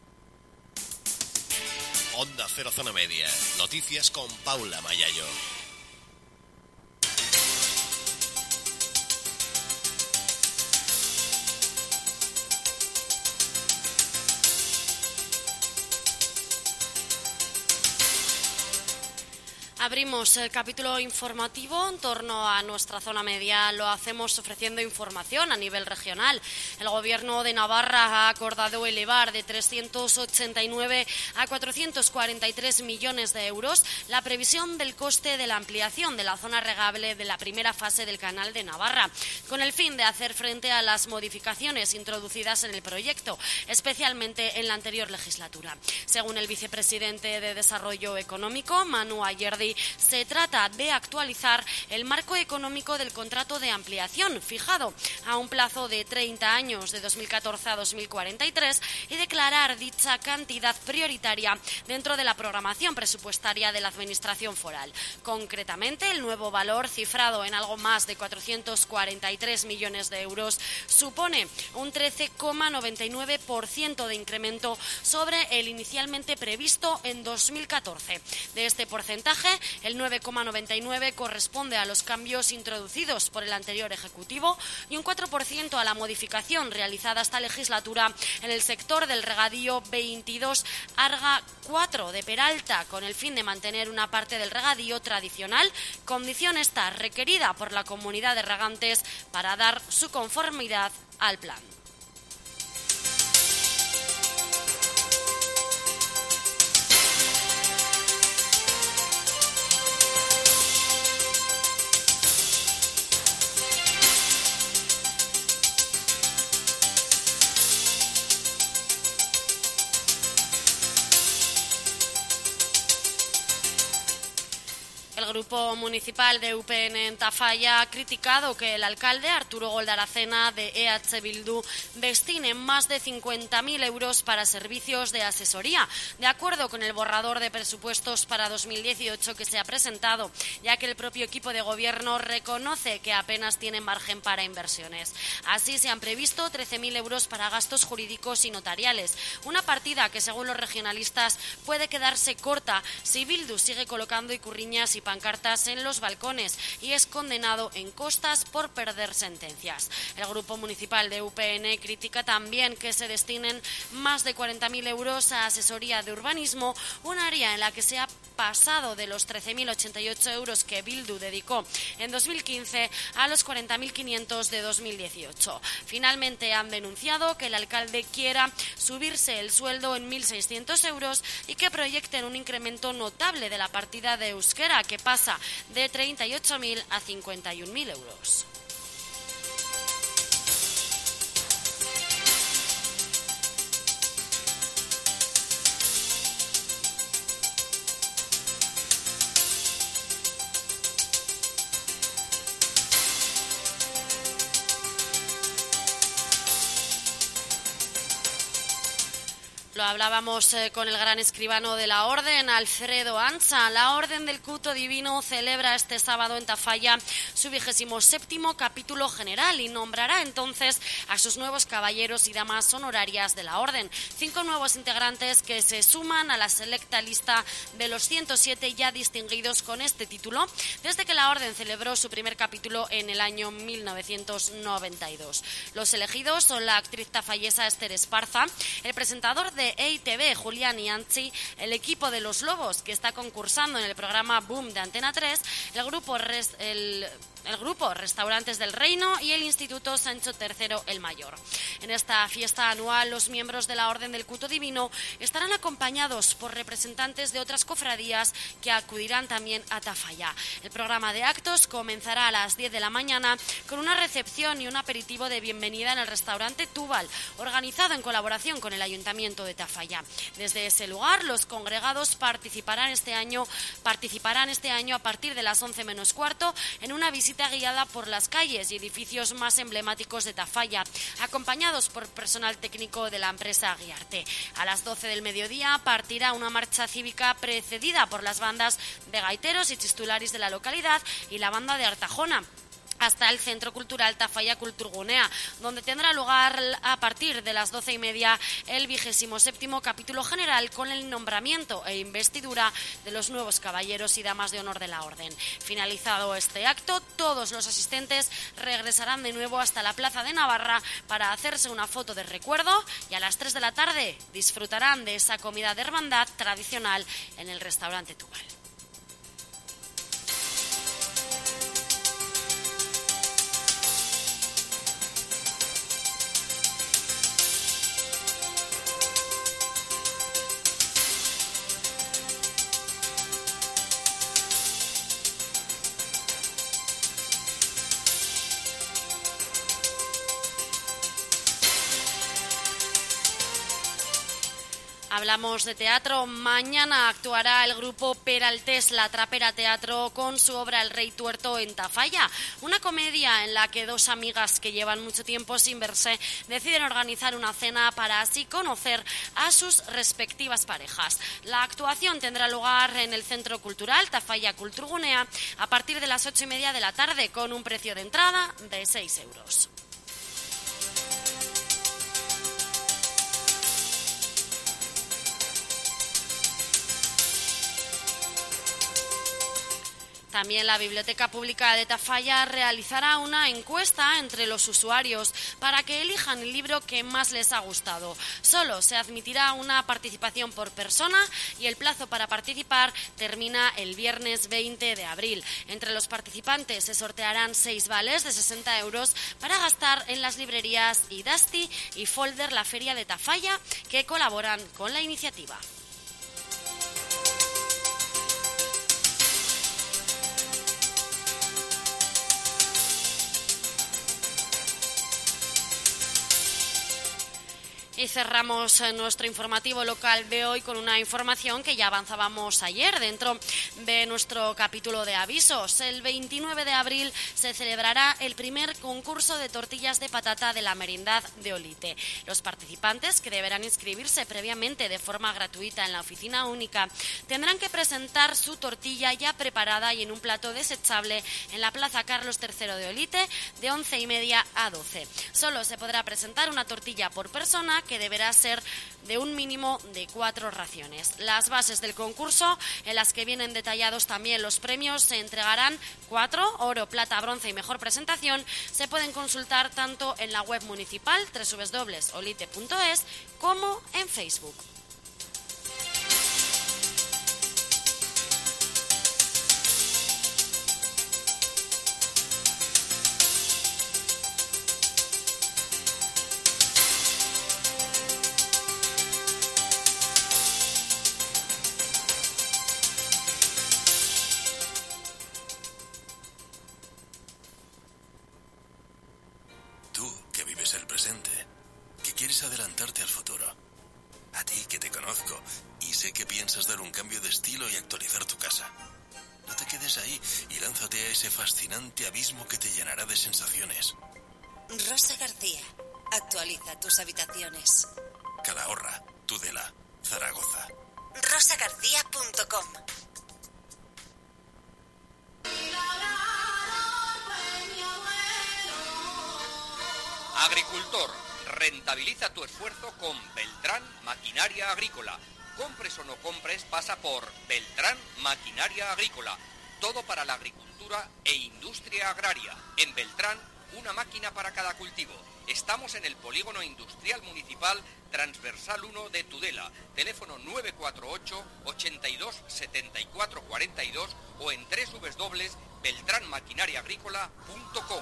Onda Cero Zona Media. Noticias con Paula Mayayo. Abrimos el capítulo informativo en torno a nuestra zona media. Lo hacemos ofreciendo información a nivel regional. El Gobierno de Navarra ha acordado elevar de 389 a 443 millones de euros la previsión del coste de la ampliación de la zona regable de la primera fase del Canal de Navarra, con el fin de hacer frente a las modificaciones introducidas en el proyecto, especialmente en la anterior legislatura. Según el vicepresidente de Desarrollo Económico, Manu Ayerdi, se trata de actualizar el marco económico del contrato de ampliación, fijado a un plazo de 30 años, de 2014 a 2043, y declarar dicha cantidad prioritaria dentro de la programación presupuestaria de la Administración foral. Concretamente, el nuevo valor, cifrado en algo más de 443 millones de euros, supone un 13,99% de incremento sobre el inicialmente previsto en 2014. De este porcentaje, el 9,99% corresponde a los cambios introducidos por el anterior Ejecutivo y un 4% a la modificación realizada esta legislatura en el sector del regadío 22 Arga 4 de Peralta, con el fin de mantener una parte del regadío tradicional, condición esta requerida por la comunidad de regantes para dar su conformidad al plan. El Grupo Municipal de UPN en Tafalla ha criticado que el alcalde Arturo Goldaracena de EH Bildu destine más de 50.000 euros para servicios de asesoría, de acuerdo con el borrador de presupuestos para 2018 que se ha presentado, ya que el propio equipo de gobierno reconoce que apenas tiene margen para inversiones. Así se han previsto 13.000 euros para gastos jurídicos y notariales, una partida que según los regionalistas puede quedarse corta si Bildu sigue colocando icurriñas y pancartas en los balcones y es condenado en costas por perder sentencias. El Grupo Municipal de UPN critica también que se destinen más de 40.000 euros a asesoría de urbanismo, un área en la que se ha pasado de los 13.088 euros que Bildu dedicó en 2015 a los 40.500 de 2018. Finalmente han denunciado que el alcalde quiera subirse el sueldo en 1.600 euros y que proyecten un incremento notable de la partida de euskera, que pasa de 38.000 a 51.000 euros. Lo hablábamos con el gran escribano de la Orden, Alfredo Ancha. La Orden del Culto Divino celebra este sábado en Tafalla su 27º capítulo general y nombrará entonces a sus nuevos caballeros y damas honorarias de la Orden. 5 nuevos integrantes que se suman a la selecta lista de los 107 ya distinguidos con este título desde que la Orden celebró su primer capítulo en el año 1992. Los elegidos son la actriz tafallesa Esther Esparza, el presentador de EITV, Julián Ianchi, el equipo de Los Lobos, que está concursando en el programa Boom de Antena 3, el grupo Restaurantes del Reino y el Instituto Sancho III el Mayor. En esta fiesta anual, los miembros de la Orden del Culto Divino estarán acompañados por representantes de otras cofradías que acudirán también a Tafalla. El programa de actos comenzará a las 10 de la mañana con una recepción y un aperitivo de bienvenida en el restaurante Tubal, organizado en colaboración con el Ayuntamiento de Tafalla. Desde ese lugar, los congregados participarán este año a partir de las 11 menos cuarto en una visita guiada por las calles y edificios más emblemáticos de Tafalla, acompañados por personal técnico de la empresa Guiarte. A las 12 del mediodía partirá una marcha cívica precedida por las bandas de gaiteros y chistularis de la localidad y la banda de Artajona, hasta el Centro Cultural Tafalla Kulturgunea, donde tendrá lugar a partir de las 12:30 el 27º capítulo general con el nombramiento e investidura de los nuevos caballeros y damas de honor de la Orden. Finalizado este acto, todos los asistentes regresarán de nuevo hasta la Plaza de Navarra para hacerse una foto de recuerdo y a las 3 de la tarde disfrutarán de esa comida de hermandad tradicional en el restaurante Tubal. Hablamos de teatro. Mañana actuará el grupo Peraltés La Trapera Teatro con su obra El Rey Tuerto en Tafalla, una comedia en la que dos amigas que llevan mucho tiempo sin verse deciden organizar una cena para así conocer a sus respectivas parejas. La actuación tendrá lugar en el Centro Cultural Tafalla Kulturgunea a partir de las 8:30 de la tarde con un precio de entrada de 6 euros. También la Biblioteca Pública de Tafalla realizará una encuesta entre los usuarios para que elijan el libro que más les ha gustado. Solo se admitirá una participación por persona y el plazo para participar termina el viernes 20 de abril. Entre los participantes se sortearán 6 vales de 60 euros para gastar en las librerías Idasti y Folder La Feria de Tafalla, que colaboran con la iniciativa. Y cerramos nuestro informativo local de hoy con una información que ya avanzábamos ayer dentro de nuestro capítulo de avisos. El 29 de abril se celebrará el primer concurso de tortillas de patata de la Merindad de Olite. Los participantes, que deberán inscribirse previamente de forma gratuita en la oficina única, tendrán que presentar su tortilla ya preparada y en un plato desechable en la Plaza Carlos III de Olite de 11:30 a 12. Solo se podrá presentar una tortilla por persona, que deberá ser de un mínimo de 4 raciones. Las bases del concurso, en las que vienen detallados también los premios, se entregarán 4, oro, plata, bronce y mejor presentación. Se pueden consultar tanto en la web municipal www.olite.es como en Facebook. Adelantarte al futuro. A ti, que te conozco y sé que piensas dar un cambio de estilo y actualizar tu casa. No te quedes ahí y lánzate a ese fascinante abismo que te llenará de sensaciones. Rosa García, actualiza tus habitaciones. Calahorra, Tudela, Zaragoza. rosagarcía.com. Agricultor, rentabiliza tu esfuerzo con Beltrán Maquinaria Agrícola. Compres o no compres, pasa por Beltrán Maquinaria Agrícola. Todo para la agricultura e industria agraria. En Beltrán, una máquina para cada cultivo. Estamos en el Polígono Industrial Municipal Transversal 1 de Tudela. Teléfono 948 82 74 42 o en www.beltranmaquinariaagrícola.com.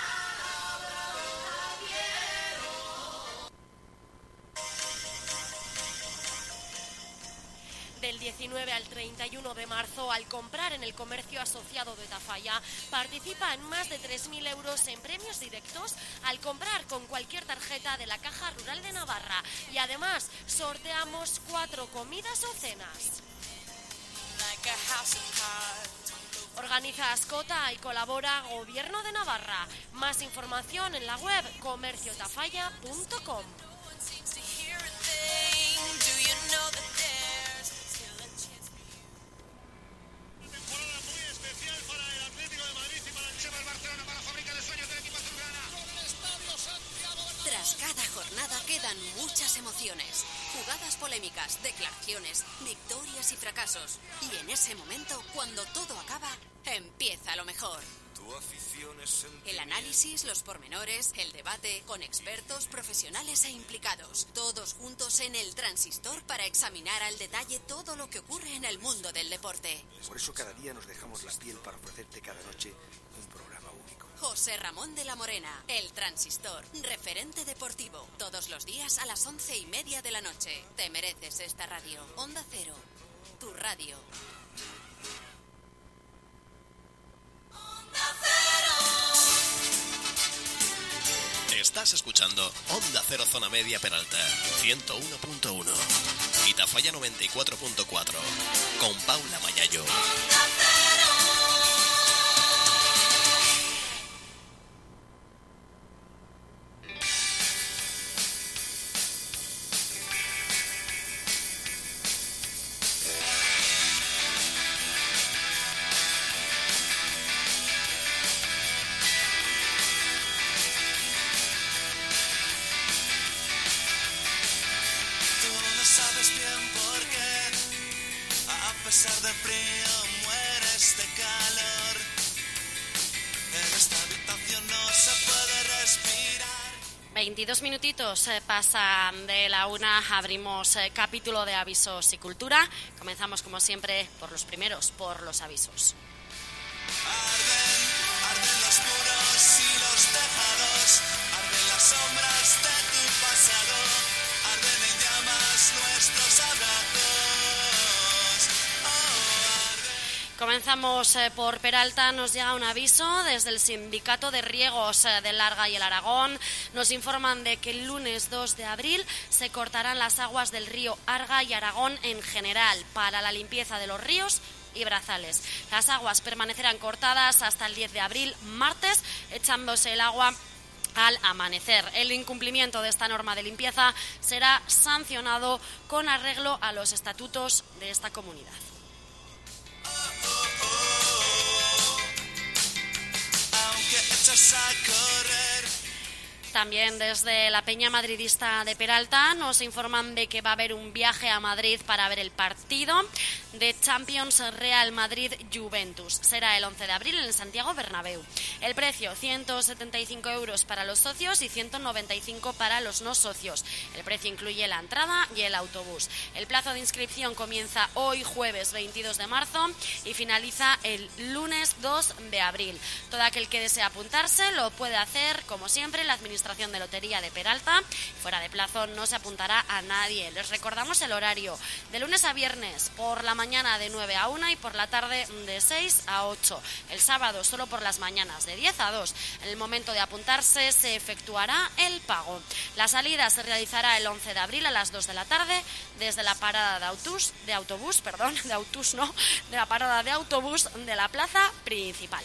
Del 19 al 31 de marzo, al comprar en el comercio asociado de Tafalla, participa en más de 3.000 euros en premios directos al comprar con cualquier tarjeta de la Caja Rural de Navarra. Y además, sorteamos 4 comidas o cenas. Organiza Ascota y colabora Gobierno de Navarra. Más información en la web comerciotafalla.com. Tras cada jornada quedan muchas emociones, jugadas polémicas, declaraciones, victorias y fracasos. Y en ese momento, cuando todo acaba, empieza lo mejor. El análisis, los pormenores, el debate, con expertos, profesionales e implicados. Todos juntos en el Transistor para examinar al detalle todo lo que ocurre en el mundo del deporte. Por eso cada día nos dejamos la piel para ofrecerte cada noche un programa único. José Ramón de la Morena, El Transistor, referente deportivo. Todos los días a las 11:30 de la noche. Te mereces esta radio. Onda Cero, tu radio. Estás escuchando Onda Cero Zona Media Peralta, 101.1 y Tafalla 94.4 con Paula Mayayo. De frío mueres de calor. En esta habitación no se puede respirar. 22 minutitos pasan de la una, abrimos capítulo de avisos y cultura. Comenzamos como siempre por los primeros, por los avisos. Arden los muros y los tejados, arden las sombras de tu pasado, arden en llamas nuestros abrazos. Comenzamos por Peralta. Nos llega un aviso desde el Sindicato de Riegos del Arga y el Aragón. Nos informan de que el lunes 2 de abril se cortarán las aguas del río Arga y Aragón en general para la limpieza de los ríos y brazales. Las aguas permanecerán cortadas hasta el 10 de abril, martes, echándose el agua al amanecer. El incumplimiento de esta norma de limpieza será sancionado con arreglo a los estatutos de esta comunidad. Aunque echas a correr. También desde la Peña Madridista de Peralta nos informan de que va a haber un viaje a Madrid para ver el partido de Champions Real Madrid-Juventus. Será el 11 de abril en el Santiago Bernabéu. El precio, 175 euros para los socios y 195 para los no socios. El precio incluye la entrada y el autobús. El plazo de inscripción comienza hoy, jueves 22 de marzo, y finaliza el lunes 2 de abril. Todo aquel que desea apuntarse lo puede hacer, como siempre, en la Administración de Lotería de Peralta. Fuera de plazo no se apuntará a nadie. Les recordamos el horario: de lunes a viernes por la mañana de 9 a 1 y por la tarde de 6 a 8. El sábado solo por las mañanas de 10 a 2. En el momento de apuntarse se efectuará el pago. La salida se realizará el 11 de abril a las 2 de la tarde desde la parada de la parada de autobús de la plaza principal.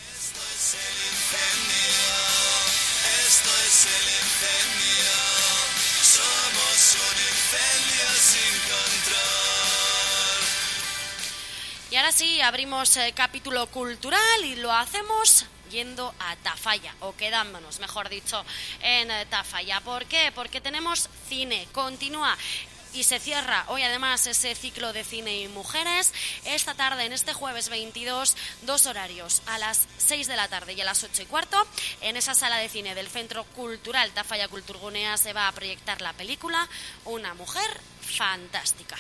Esto es el incendio, somos un incendio sin control. Y ahora sí, abrimos capítulo cultural y lo hacemos yendo a Tafalla, o quedándonos, mejor dicho, en Tafalla. ¿Por qué? Porque tenemos cine, continúa. Y se cierra hoy además ese ciclo de cine y mujeres. Esta tarde, en este jueves 22, dos horarios, a las 6 de la tarde y a las 8:15, en esa sala de cine del Centro Cultural Tafalla Kulturgunea se va a proyectar la película Una mujer fantástica.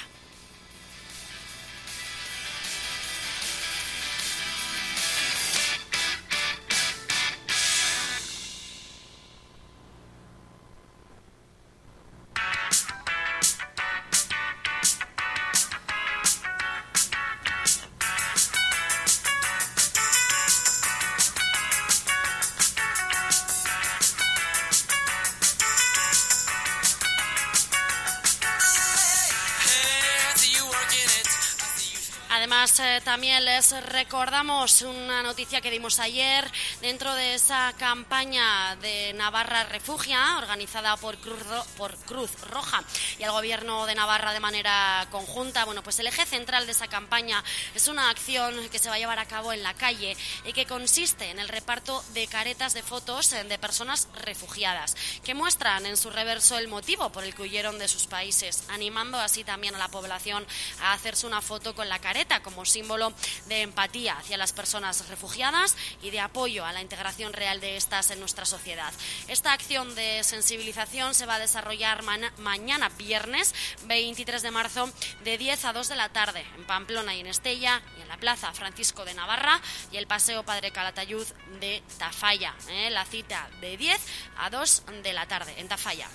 Además, también les recordamos una noticia que dimos ayer dentro de esa campaña de Navarra Refugia, organizada por Cruz Roja y el Gobierno de Navarra de manera conjunta. Bueno, pues el eje central de esa campaña es una acción que se va a llevar a cabo en la calle y que consiste en el reparto de caretas de fotos de personas refugiadas, que muestran en su reverso el motivo por el que huyeron de sus países, animando así también a la población a hacerse una foto con la careta como símbolo de empatía hacia las personas refugiadas y de apoyo a la integración real de estas en nuestra sociedad. Esta acción de sensibilización se va a desarrollar mañana viernes 23 de marzo de 10 a 2 de la tarde en Pamplona y en Estella, y en la Plaza Francisco de Navarra y el Paseo Padre Calatayud de Tafalla. La cita de 10 a 2 de la tarde en Tafalla.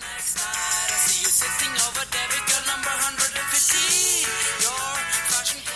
Hoy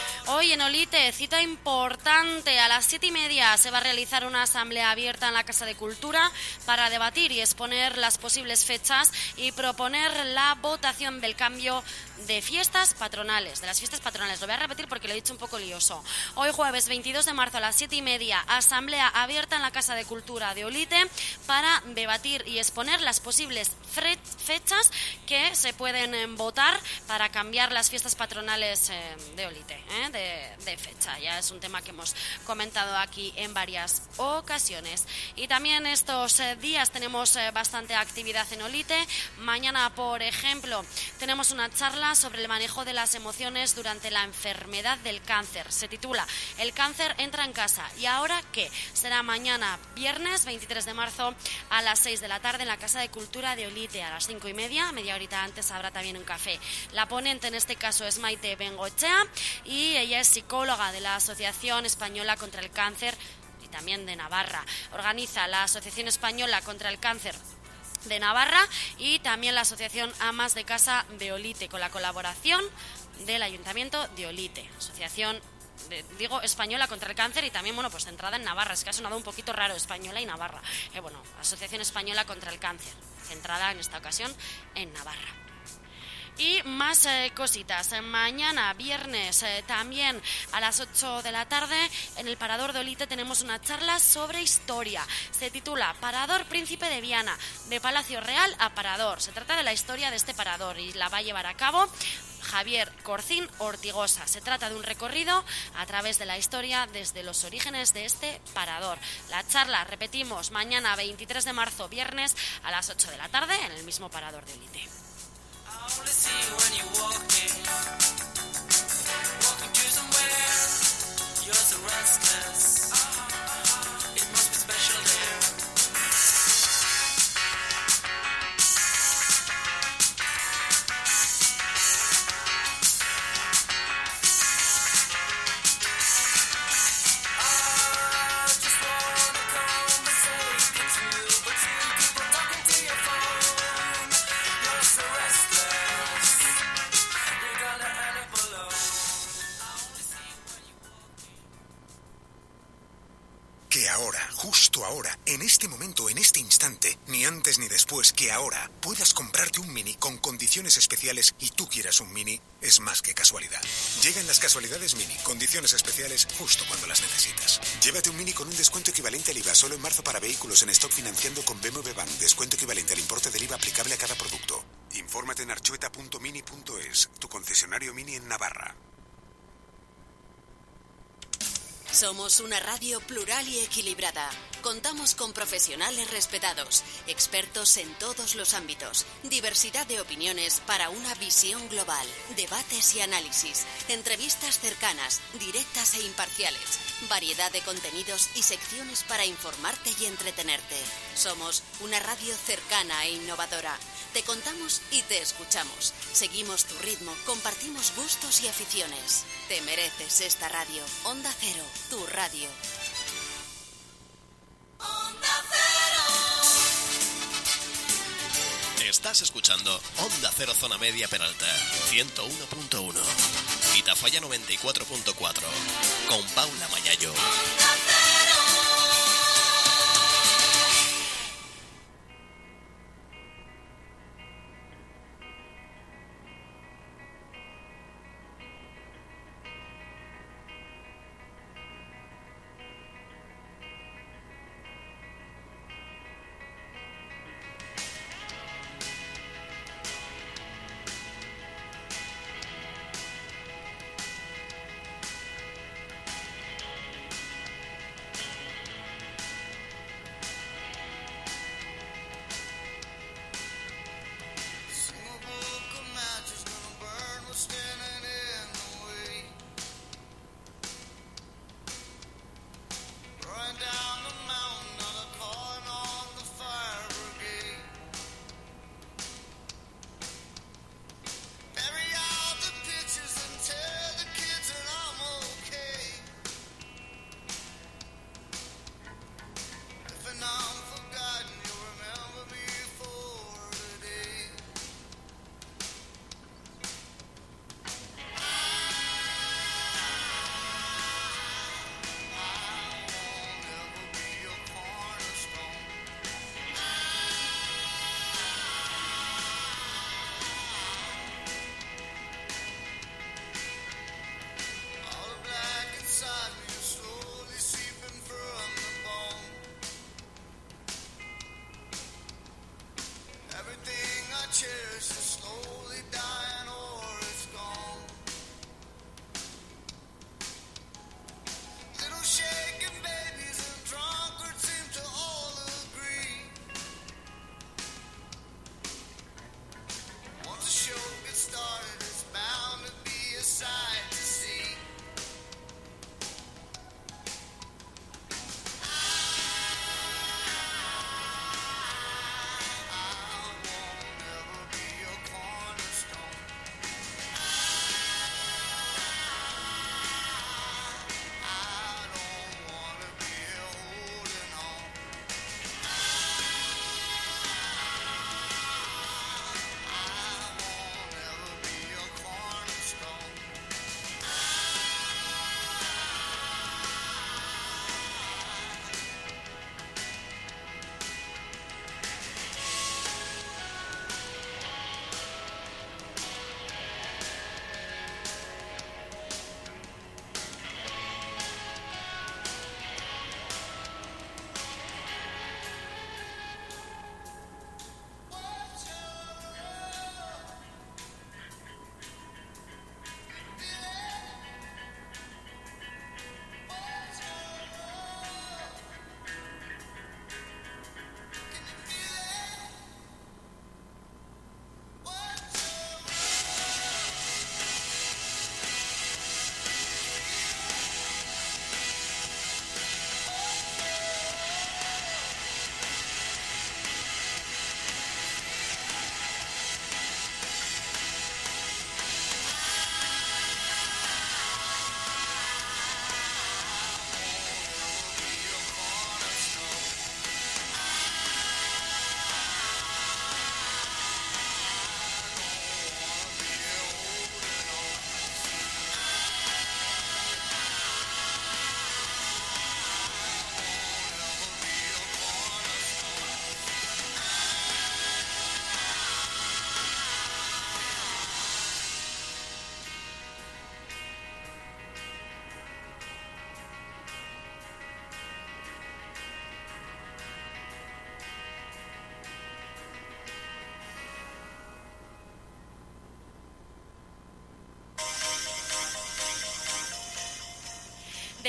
hoy en Olite, cita importante. A las 7:30 se va a realizar una asamblea abierta en la Casa de Cultura para debatir y exponer las posibles fechas y proponer la votación del cambio de fiestas patronales, de las fiestas patronales. Lo voy a repetir porque lo he dicho un poco lioso. Hoy jueves 22 de marzo a las 7:30, asamblea abierta en la Casa de Cultura de Olite para debatir y exponer las posibles fechas que se pueden votar para cambiar las fiestas patronales de Olite, de fecha. Ya es un tema que hemos comentado aquí en varias ocasiones. Y también estos días tenemos bastante actividad en Olite. Mañana, por ejemplo, tenemos una charla sobre el manejo de las emociones durante la enfermedad del cáncer. Se titula El cáncer entra en casa. ¿Y ahora qué? Será mañana, viernes 23 de marzo, a las 6 de la tarde en la Casa de Cultura de Olite. A las 5:30, media horita antes, habrá también un café. La ponente en este caso es Maite Bengochea y ella es psicóloga de la Asociación Española contra el Cáncer y también de Navarra. Organiza la Asociación Española contra el Cáncer de Navarra y también la Asociación Amas de Casa de Olite, con la colaboración del Ayuntamiento de Olite. Asociación Española contra el Cáncer y también, pues centrada en Navarra. Es que ha sonado un poquito raro, Española y Navarra. Asociación Española contra el Cáncer, centrada en esta ocasión en Navarra. Y más cositas. Mañana, viernes, también a las 8 de la tarde, en el Parador de Olite tenemos una charla sobre historia. Se titula Parador Príncipe de Viana, de Palacio Real a Parador. Se trata de la historia de este parador y la va a llevar a cabo Javier Corcín Ortigosa. Se trata de un recorrido a través de la historia desde los orígenes de este parador. La charla, repetimos, mañana 23 de marzo, viernes, a las 8 de la tarde, en el mismo Parador de Olite. Justo ahora, en este momento, en este instante, ni antes ni después, que ahora puedas comprarte un Mini con condiciones especiales y tú quieras un Mini, es más que casualidad. Llegan las casualidades Mini, condiciones especiales justo cuando las necesitas. Llévate un Mini con un descuento equivalente al IVA solo en marzo para vehículos en stock financiando con BMW Bank. Descuento equivalente al importe del IVA aplicable a cada producto. Infórmate en archueta.mini.es, tu concesionario Mini en Navarra. Somos una radio plural y equilibrada. Contamos con profesionales respetados, expertos en todos los ámbitos, diversidad de opiniones para una visión global, debates y análisis, entrevistas cercanas, directas e imparciales, variedad de contenidos y secciones para informarte y entretenerte. Somos una radio cercana e innovadora. Te contamos y te escuchamos. Seguimos tu ritmo, compartimos gustos y aficiones. Te mereces esta radio. Onda Cero, tu radio. Onda Cero. Estás escuchando Onda Cero Zona Media Peralta, 101.1 y Tafalla 94.4 con Paula Mayayo. Onda Cero.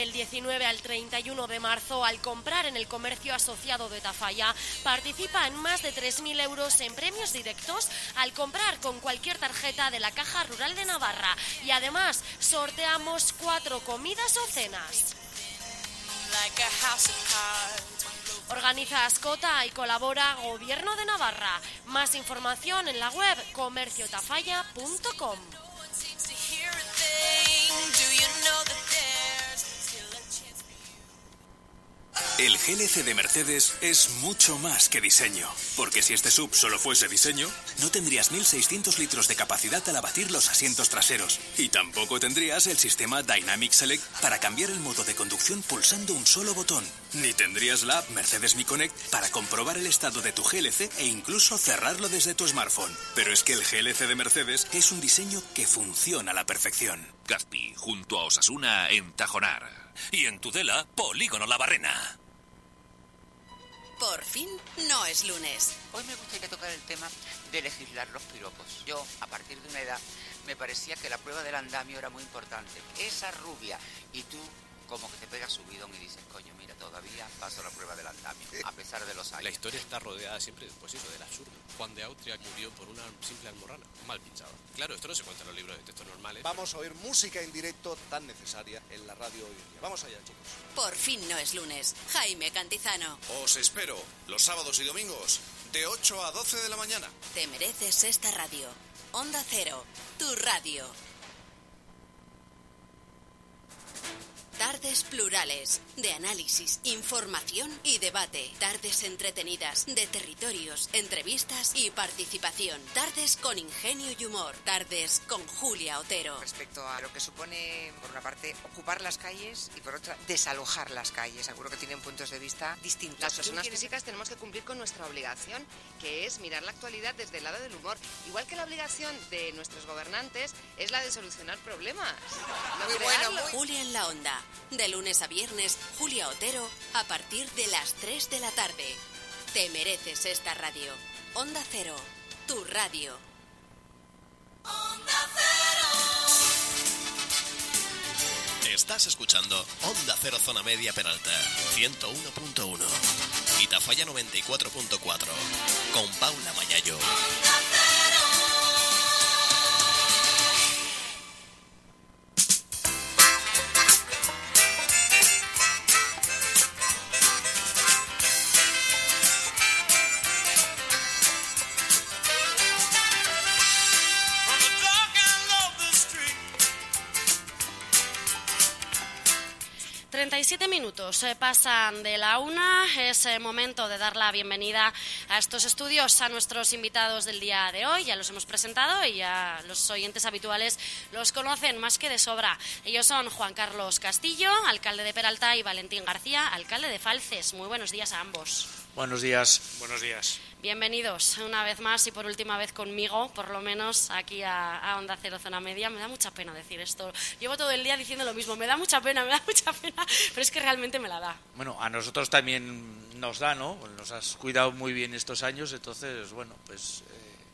Del 19 al 31 de marzo, al comprar en el comercio asociado de Tafalla, participa en más de 3.000 euros en premios directos al comprar con cualquier tarjeta de la Caja Rural de Navarra. Y además, sorteamos 4 comidas o cenas. Organiza Ascota y colabora Gobierno de Navarra. Más información en la web comerciotafalla.com. El GLC de Mercedes es mucho más que diseño, porque si este SUV solo fuese diseño, no tendrías 1.600 litros de capacidad al abatir los asientos traseros, y tampoco tendrías el sistema Dynamic Select para cambiar el modo de conducción pulsando un solo botón, ni tendrías la app Mercedes Me Connect para comprobar el estado de tu GLC e incluso cerrarlo desde tu smartphone. Pero es que el GLC de Mercedes es un diseño que funciona a la perfección. Gazpi, junto a Osasuna en Tajonar. Y en Tudela, Polígono La Barrena. Por fin no es lunes. Hoy me gustaría tocar el tema de legislar los piropos. Yo, a partir de una edad, me parecía que la prueba del andamio era muy importante. Esa rubia. Y tú, como que te pegas subidón y dices, coño, mira, todavía paso la prueba del andamio, a pesar de los años. La historia está rodeada siempre, pues eso, del absurdo. Juan de Austria murió por una simple almorrana, mal pinchada. Claro, esto no se cuenta en los libros de textos normales. Vamos a oír música en directo tan necesaria en la radio hoy en día. Vamos allá, chicos. Por fin no es lunes. Jaime Cantizano. Os espero los sábados y domingos de 8 a 12 de la mañana. Te mereces esta radio. Onda Cero, tu radio. Tardes plurales, de análisis, información y debate. Tardes entretenidas, de territorios, entrevistas y participación. Tardes con ingenio y humor. Tardes con Julia Otero. Respecto a lo que supone, por una parte, ocupar las calles y por otra, desalojar las calles. Seguro que tienen puntos de vista distintos. Las personas físicas tenemos que cumplir con nuestra obligación, que es mirar la actualidad desde el lado del humor. Igual que la obligación de nuestros gobernantes es la de solucionar problemas. Muy bueno, Julia en la Onda. De lunes a viernes, Julia Otero, a partir de las 3 de la tarde. Te mereces esta radio. Onda Cero, tu radio. Onda Cero. Estás escuchando Onda Cero Zona Media Peralta, 101.1. Y Tafalla 94.4, con Paula Mayayo. Onda Cero. 37 minutos pasan de la 1, es momento de dar la bienvenida a estos estudios a nuestros invitados del día de hoy. Ya los hemos presentado y ya los oyentes habituales los conocen más que de sobra. Ellos son Juan Carlos Castillo, alcalde de Peralta, y Valentín García, alcalde de Falces. Muy buenos días a ambos. Buenos días. Buenos días. Bienvenidos una vez más y por última vez conmigo, por lo menos aquí a Onda Cero Zona Media. Me da mucha pena decir esto. Llevo todo el día diciendo lo mismo. Me da mucha pena, pero es que realmente me la da. Bueno, a nosotros también nos da, ¿no? Nos has cuidado muy bien estos años, entonces, bueno, pues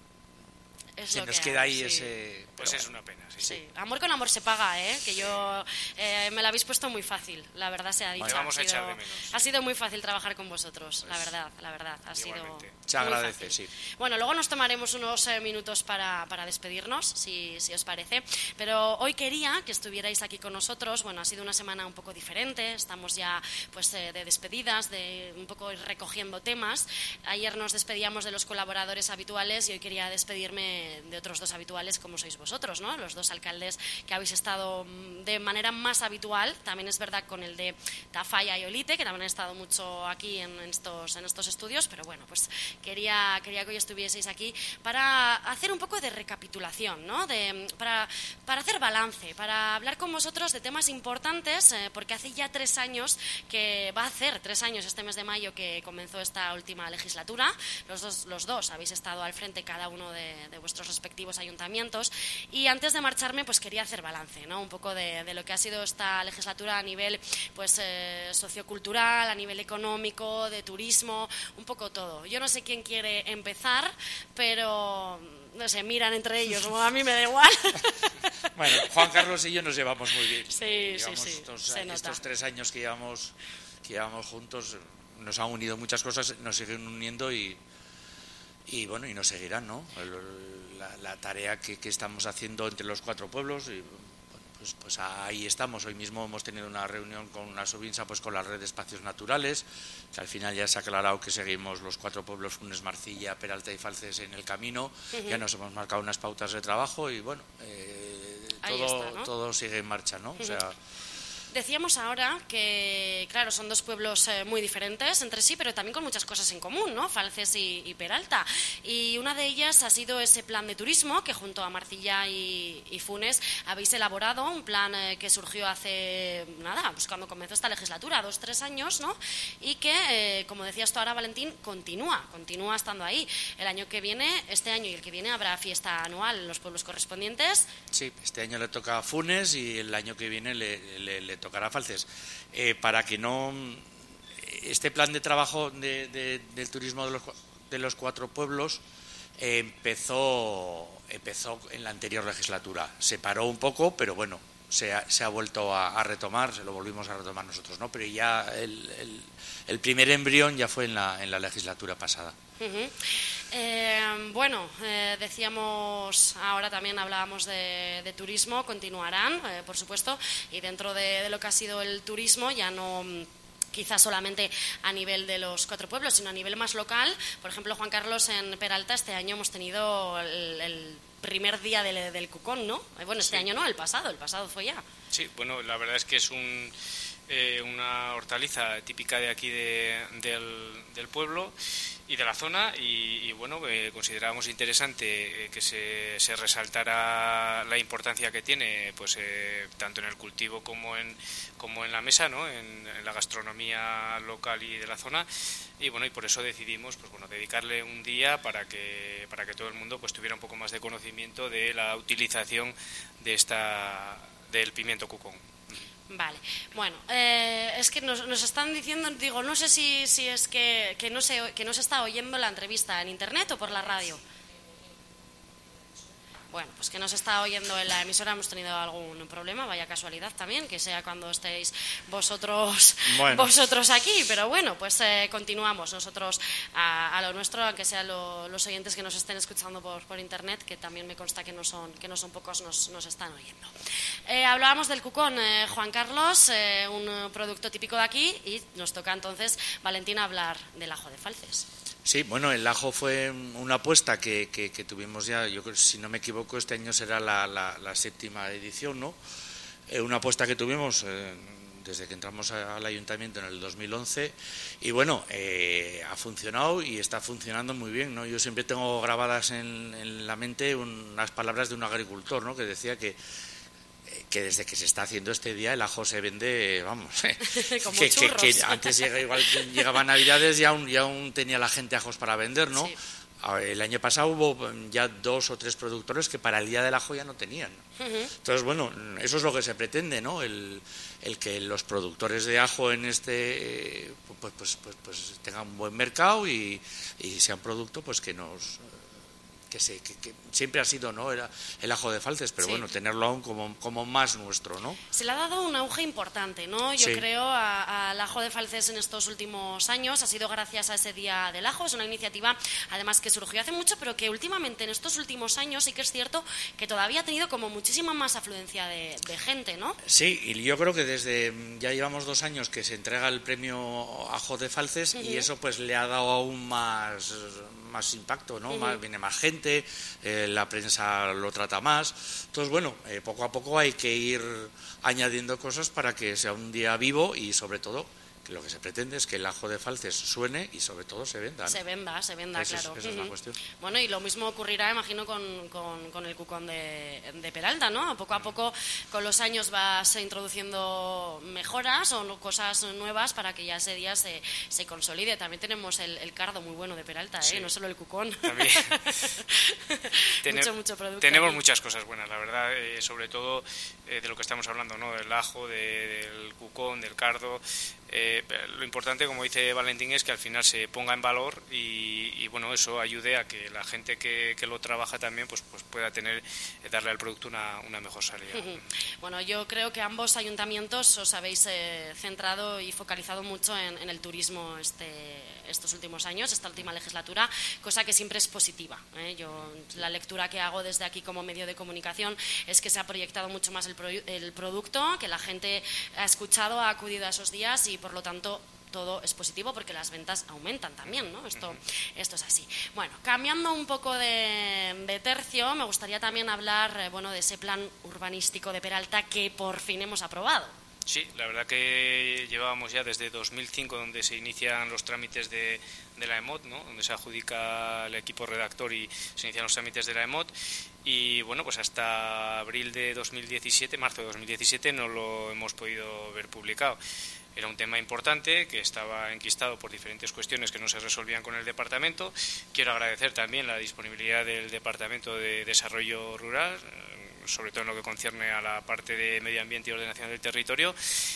se nos queda ahí ese... Pues es una pena, sí. Sí. Amor con amor se paga, ¿eh? Que yo me lo habéis puesto muy fácil, la verdad sea dicha. Vamos a echar de menos. Ha sido muy fácil trabajar con vosotros, pues, la verdad. Ha sido se agradece, sí. Bueno, luego nos tomaremos unos minutos para despedirnos, si os parece. Pero hoy quería que estuvierais aquí con nosotros. Bueno, ha sido una semana un poco diferente. Estamos ya pues de despedidas, de un poco recogiendo temas. Ayer nos despedíamos de los colaboradores habituales y hoy quería despedirme de otros dos habituales como sois vosotros, ¿no? Los dos alcaldes que habéis estado de manera más habitual. También es verdad con el de Tafalla y Olite, que también han estado mucho aquí en estos estudios, pero bueno, pues quería que hoy estuvieseis aquí para hacer un poco de recapitulación, ¿no? Para hacer balance, para hablar con vosotros de temas importantes, porque hace ya 3 años que va a hacer 3 años este mes de mayo que comenzó esta última legislatura. Los dos habéis estado al frente cada uno de vuestros respectivos ayuntamientos, y antes de marcharme pues quería hacer balance, ¿no? Un poco de lo que ha sido esta legislatura a nivel pues sociocultural, a nivel económico, de turismo, un poco todo. Yo no sé quién quiere empezar, pero no sé, miran entre ellos, como a mí me da igual. Bueno, Juan Carlos y yo nos llevamos muy bien. Sí. Estos 3 años que llevamos juntos nos han unido muchas cosas, nos siguen uniendo y bueno, y nos seguirán, ¿no? La tarea que estamos haciendo entre los 4 pueblos y pues ahí estamos. Hoy mismo hemos tenido una reunión con una Subinsa, pues con la red de espacios naturales, que al final ya se ha aclarado que seguimos los 4 pueblos, Funes, Marcilla, Peralta y Falces en el camino. Ya nos hemos marcado unas pautas de trabajo y bueno, todo sigue en marcha, ¿no? O sea, decíamos ahora que, claro, son 2 pueblos muy diferentes entre sí, pero también con muchas cosas en común, ¿no? Falces y Peralta. Y una de ellas ha sido ese plan de turismo que junto a Marcilla y Funes habéis elaborado, un plan que surgió hace, pues cuando comenzó esta legislatura, 2-3 años, ¿no? Y que, como decías tú ahora, Valentín, continúa estando ahí. El año que viene, este año y el que viene, habrá fiesta anual en los pueblos correspondientes. Sí, este año le toca a Funes y el año que viene le tocará a Falces. Para que no... Este plan de trabajo del turismo de los 4 pueblos empezó en la anterior legislatura. Se paró un poco, pero bueno, se ha vuelto a retomar, se lo volvimos a retomar nosotros, ¿no? Pero ya el primer embrión ya fue en la legislatura pasada. Decíamos, ahora también hablábamos de turismo, continuarán, por supuesto, y dentro de lo que ha sido el turismo, ya no quizás solamente a nivel de los 4 pueblos, sino a nivel más local. Por ejemplo, Juan Carlos, en Peralta este año hemos tenido el primer día del Cucón, ¿no? Bueno, este año no, el pasado fue ya. Sí, bueno, la verdad es que es una hortaliza típica de aquí del pueblo y de la zona y bueno, considerábamos interesante que se resaltara la importancia que tiene, pues tanto en el cultivo como en la mesa, ¿no? En la gastronomía local y de la zona. Y bueno, y por eso decidimos dedicarle un día para que todo el mundo pues tuviera un poco más de conocimiento de la utilización del pimiento cucón. Vale, bueno, es que nos están diciendo, digo, no sé si es que no se está oyendo la entrevista en internet o por la radio. Bueno, pues que no se está oyendo en la emisora, hemos tenido algún problema, vaya casualidad también, que sea cuando estéis vosotros aquí, pero bueno, pues continuamos nosotros a lo nuestro, aunque sean los oyentes que nos estén escuchando por internet, que también me consta que no son pocos, nos están oyendo. Hablábamos del cucón, Juan Carlos, un producto típico de aquí, y nos toca entonces, Valentina, hablar del ajo de Falces. Sí, bueno, el ajo fue una apuesta que tuvimos ya, yo creo, si no me equivoco, este año será la 7ª edición, ¿no? Una apuesta que tuvimos desde que entramos al ayuntamiento en el 2011 y bueno, ha funcionado y está funcionando muy bien, ¿no? Yo siempre tengo grabadas en la mente unas palabras de un agricultor, ¿no? Que decía que desde que se está haciendo este día el ajo se vende, vamos, como que antes igual llegaba Navidades y aún tenía la gente ajos para vender, ¿no? Sí. El año pasado hubo ya 2 o 3 productores que para el día del ajo ya no tenían. Entonces, bueno, eso es lo que se pretende, ¿no? El que los productores de ajo en pues tengan un buen mercado y sea un producto pues que siempre ha sido, ¿no? Era el ajo de Falces, pero sí, bueno, tenerlo aún como más nuestro, ¿no? Se le ha dado un auge importante, ¿no? Yo creo al ajo de Falces en estos últimos años, ha sido gracias a ese Día del Ajo. Es una iniciativa, además, que surgió hace mucho, pero que últimamente, en estos últimos años, sí que es cierto que todavía ha tenido como muchísima más afluencia de gente, ¿no? Sí, y yo creo que ya llevamos 2 años que se entrega el premio Ajo de Falces y eso pues le ha dado aún más impacto, ¿no? Viene más gente, la prensa lo trata más. Entonces, bueno, poco a poco hay que ir añadiendo cosas para que sea un día vivo y, sobre todo, que lo que se pretende es que el ajo de Falces suene y, sobre todo, se venda, ¿no? Se venda, claro. Esa es la cuestión. Bueno, y lo mismo ocurrirá, imagino, con el cucón de Peralta, ¿no? Poco a poco, con los años, vas introduciendo mejoras o cosas nuevas para que ya ese día se consolide. También tenemos el cardo muy bueno de Peralta, ¿eh? Sí. No solo el cucón. También. mucho producto. Tenemos muchas cosas buenas, la verdad, sobre todo de lo que estamos hablando, ¿no? Del ajo, del cucón, del cardo. Lo importante, como dice Valentín, es que al final se ponga en valor y bueno, eso ayude a que la gente que lo trabaja también pues pueda darle al producto una mejor salida. Bueno, yo creo que ambos ayuntamientos os habéis centrado y focalizado mucho en el turismo estos últimos años, esta última legislatura, cosa que siempre es positiva. Yo la lectura que hago desde aquí como medio de comunicación es que se ha proyectado mucho más el producto, que la gente ha escuchado, ha acudido a esos días y por lo tanto todo es positivo porque las ventas aumentan también, ¿no? Esto es así. Bueno, cambiando un poco de tercio, me gustaría también hablar de ese plan urbanístico de Peralta que por fin hemos aprobado. Sí, la verdad que llevábamos ya desde 2005, donde se inician los trámites de la EMOT, ¿no? Donde se adjudica el equipo redactor y se inician los trámites de la EMOT. Y bueno, pues hasta abril de 2017, marzo de 2017, no lo hemos podido ver publicado. Era un tema importante que estaba enquistado por diferentes cuestiones que no se resolvían con el departamento. Quiero agradecer también la disponibilidad del Departamento de Desarrollo Rural, sobre todo en lo que concierne a la parte de medio ambiente y ordenación del territorio.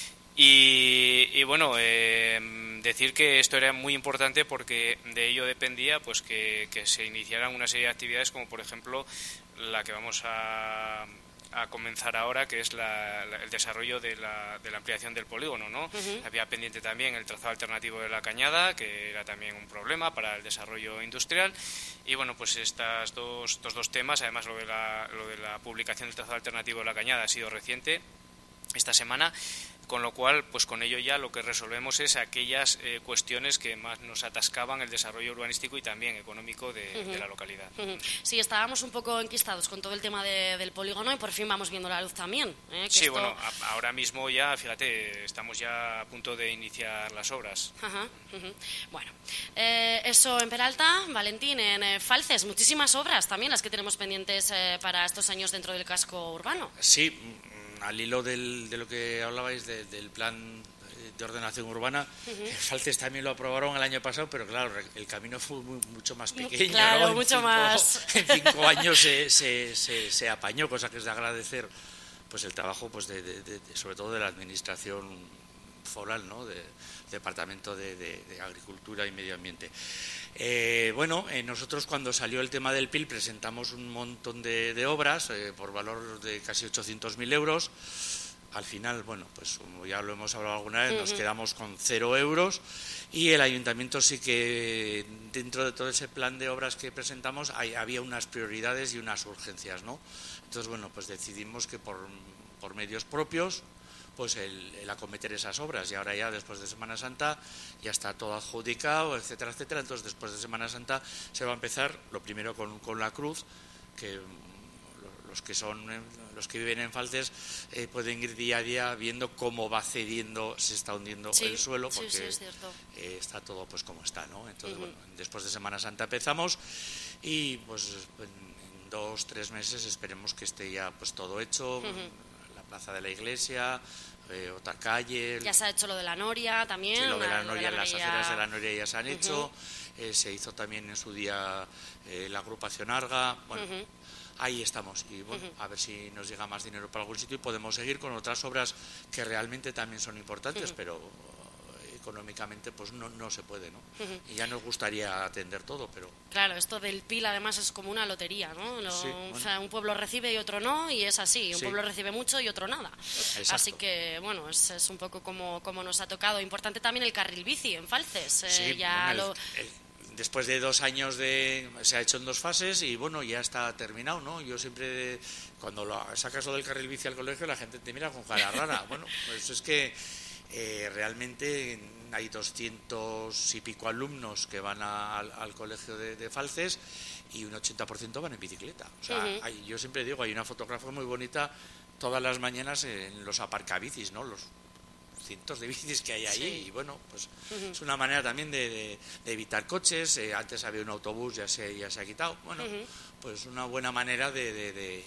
Y bueno, decir que esto era muy importante porque de ello dependía pues que se iniciaran una serie de actividades, como por ejemplo la que vamos a comenzar ahora, que es el desarrollo de la ampliación del polígono, ¿no? Había pendiente también el trazado alternativo de la Cañada, que era también un problema para el desarrollo industrial. Y bueno, pues estos dos temas, además lo de la publicación del trazado alternativo de la Cañada ha sido reciente, esta semana, con lo cual, pues con ello ya lo que resolvemos es aquellas cuestiones que más nos atascaban el desarrollo urbanístico y también económico de la localidad. Sí, estábamos un poco enquistados con todo el tema del polígono y por fin vamos viendo la luz también. Sí, bueno, ahora mismo ya, fíjate, estamos ya a punto de iniciar las obras. Bueno, eso en Peralta. Valentín, en Falces, muchísimas obras también las que tenemos pendientes para estos años dentro del casco urbano. Sí, al hilo de lo que hablabais del plan de ordenación urbana, Falces también lo aprobaron el año pasado, pero claro, el camino fue mucho más pequeño. Claro, ¿no? mucho más. En 5 años se apañó, cosa que es de agradecer, pues el trabajo, pues sobre todo de la administración foral, ¿no? Departamento de Agricultura y Medio Ambiente. Nosotros cuando salió el tema del PIL presentamos un montón de obras por valor de casi 800.000 euros. Al final, bueno, pues como ya lo hemos hablado alguna vez, nos quedamos con 0 euros y el ayuntamiento sí que dentro de todo ese plan de obras que presentamos había unas prioridades y unas urgencias, ¿no? Entonces, bueno, pues decidimos que por medios propios pues el acometer esas obras, y ahora ya después de Semana Santa ya está todo adjudicado, etcétera, etcétera. Entonces después de Semana Santa se va a empezar lo primero con la Cruz, que los que viven en Falces pueden ir día a día viendo cómo va cediendo, se está hundiendo el suelo, porque es cierto. Está todo pues como está, ¿no? Entonces bueno, después de Semana Santa empezamos y pues en 2-3 meses esperemos que esté ya pues todo hecho. La plaza de la iglesia, otra calle. Ya se ha hecho lo de la Noria también. Sí, lo de la Noria, las aceras de la Noria ya se han hecho. Se hizo también en su día la agrupación Arga. Bueno, ahí estamos. Y bueno, a ver si nos llega más dinero para algún sitio y podemos seguir con otras obras que realmente también son importantes, pero económicamente pues no se puede, ¿no? Y ya nos gustaría atender todo, pero... Claro, esto del PIL además es como una lotería, ¿no? Sí, bueno. O sea, un pueblo recibe y otro no, y es así. Un pueblo recibe mucho y otro nada. Exacto. Así que, bueno, es un poco como nos ha tocado. Importante también el carril bici en Falces. Después de 2 años se ha hecho en 2 fases y bueno, ya está terminado, ¿no? Yo siempre, cuando sacas lo del carril bici al colegio, la gente te mira con cara rara. Bueno, pues es que realmente hay 200 y pico alumnos que van al colegio de Falces y un 80% van en bicicleta. O sea, yo siempre digo, hay una fotografía muy bonita todas las mañanas en los aparcabicis, ¿no? Los cientos de bicis que hay ahí y bueno, pues es una manera también de evitar coches. Antes había un autobús, ya se ha quitado. Bueno, pues una buena manera de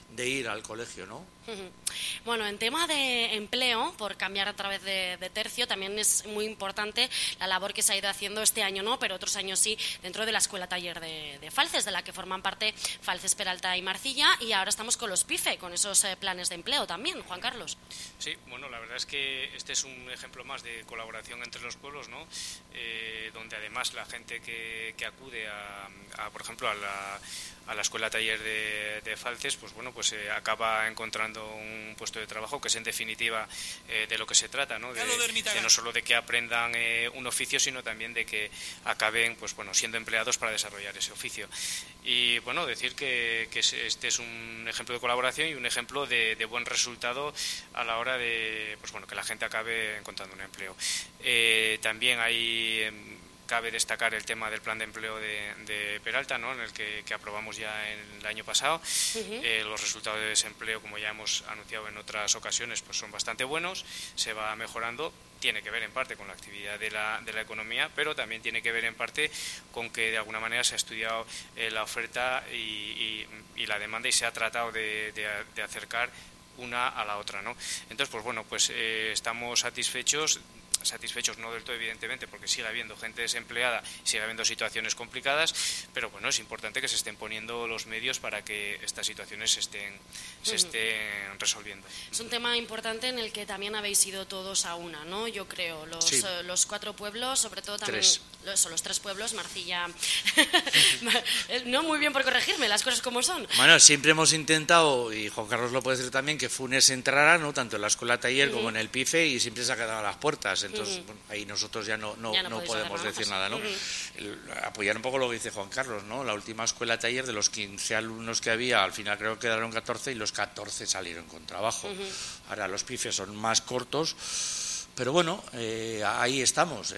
ir al colegio, ¿no? Bueno, en tema de empleo, por cambiar otra vez de tercio, también es muy importante la labor que se ha ido haciendo este año, no, pero otros años sí, dentro de la Escuela Taller de Falces, de la que forman parte Falces, Peralta y Marcilla, y ahora estamos con los PIFE, con esos planes de empleo también, Juan Carlos. Sí, bueno, la verdad es que este es un ejemplo más de colaboración entre los pueblos, ¿no? Donde además la gente que acude por ejemplo, a la Escuela Taller de Falces, pues bueno, pues acaba encontrando un puesto de trabajo que es en definitiva de lo que se trata, ¿no? De no solo de que aprendan un oficio, sino también de que acaben, pues bueno, siendo empleados para desarrollar ese oficio. Y bueno, decir que este es un ejemplo de colaboración y un ejemplo de buen resultado a la hora de, pues bueno, que la gente acabe encontrando un empleo. También hay cabe destacar el tema del plan de empleo de Peralta, ¿no? En el que aprobamos ya el año pasado. Los resultados de desempleo, como ya hemos anunciado en otras ocasiones, pues son bastante buenos, se va mejorando. Tiene que ver en parte con la actividad de la economía, pero también tiene que ver en parte con que de alguna manera se ha estudiado la oferta y la demanda y se ha tratado de acercar una a la otra, ¿no? Entonces, pues bueno, pues estamos satisfechos no del todo, evidentemente, porque sigue habiendo gente desempleada, sigue habiendo situaciones complicadas, pero bueno, es importante que se estén poniendo los medios para que estas situaciones se estén resolviendo. Es un tema importante en el que también habéis ido todos a una, ¿no? Yo creo, los 4 pueblos, sobre todo también los 3 pueblos, Marcilla. No, muy bien por corregirme, las cosas como son. Bueno, siempre hemos intentado, y Juan Carlos lo puede decir también, que Funes entrara, ¿no? Tanto en la Escuela Taller como en el PIFE, y siempre se ha quedado a las puertas. Entonces, bueno, ahí nosotros ya no podemos decir nada, ¿no? Apoyar un poco lo que dice Juan Carlos, ¿no? La última Escuela Taller, de los 15 alumnos que había, al final creo que quedaron 14 y los 14 salieron con trabajo. Ahora los PIFE son más cortos, pero bueno, ahí estamos.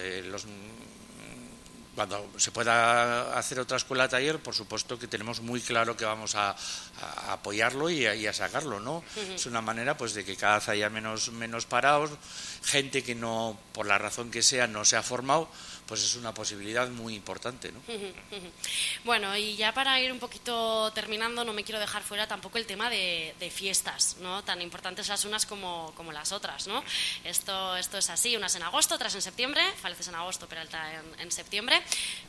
Cuando se pueda hacer otra Escuela Taller, por supuesto que tenemos muy claro que vamos a apoyarlo y a sacarlo, ¿no? Es una manera, pues, de que cada vez haya menos parados, gente que no, por la razón que sea, no se ha formado, pues es una posibilidad muy importante, ¿no? Bueno, y ya para ir un poquito terminando, no me quiero dejar fuera tampoco el tema de fiestas, ¿no? Tan importantes las unas como las otras, ¿no? Esto es así, unas en agosto, otras en septiembre, Falces en agosto, Peralta en septiembre.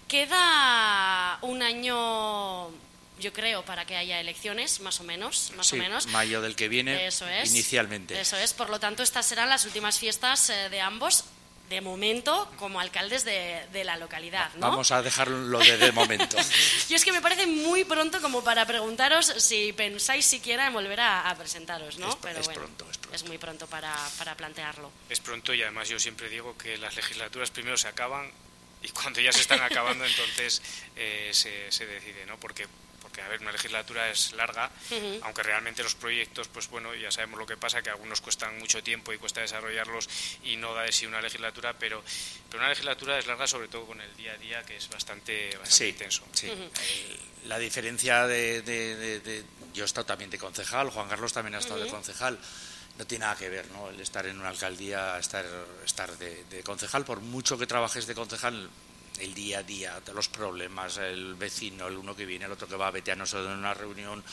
Queda un año, yo creo, para que haya elecciones, más o menos. Mayo del que viene, eso es, inicialmente. Eso es, por lo tanto, estas serán las últimas fiestas de ambos, de momento, como alcaldes de la localidad, ¿no? Vamos a dejarlo de momento. Yo es que me parece muy pronto como para preguntaros si pensáis siquiera en volver a presentaros, ¿no? Es pronto. Es muy pronto para plantearlo. Es pronto, y además yo siempre digo que las legislaturas primero se acaban y cuando ya se están acabando entonces se decide, ¿no? Porque a ver, una legislatura es larga, aunque realmente los proyectos, pues bueno, ya sabemos lo que pasa, que algunos cuestan mucho tiempo y cuesta desarrollarlos y no da de sí una legislatura, pero una legislatura es larga, sobre todo con el día a día, que es bastante intenso. Sí. La diferencia yo he estado también de concejal, Juan Carlos también ha estado de concejal, no tiene nada que ver, ¿no? El estar en una alcaldía, estar de concejal, por mucho que trabajes de concejal, el día a día, de los problemas, el vecino, el uno que viene, el otro que va, vete a no sé, en una reunión.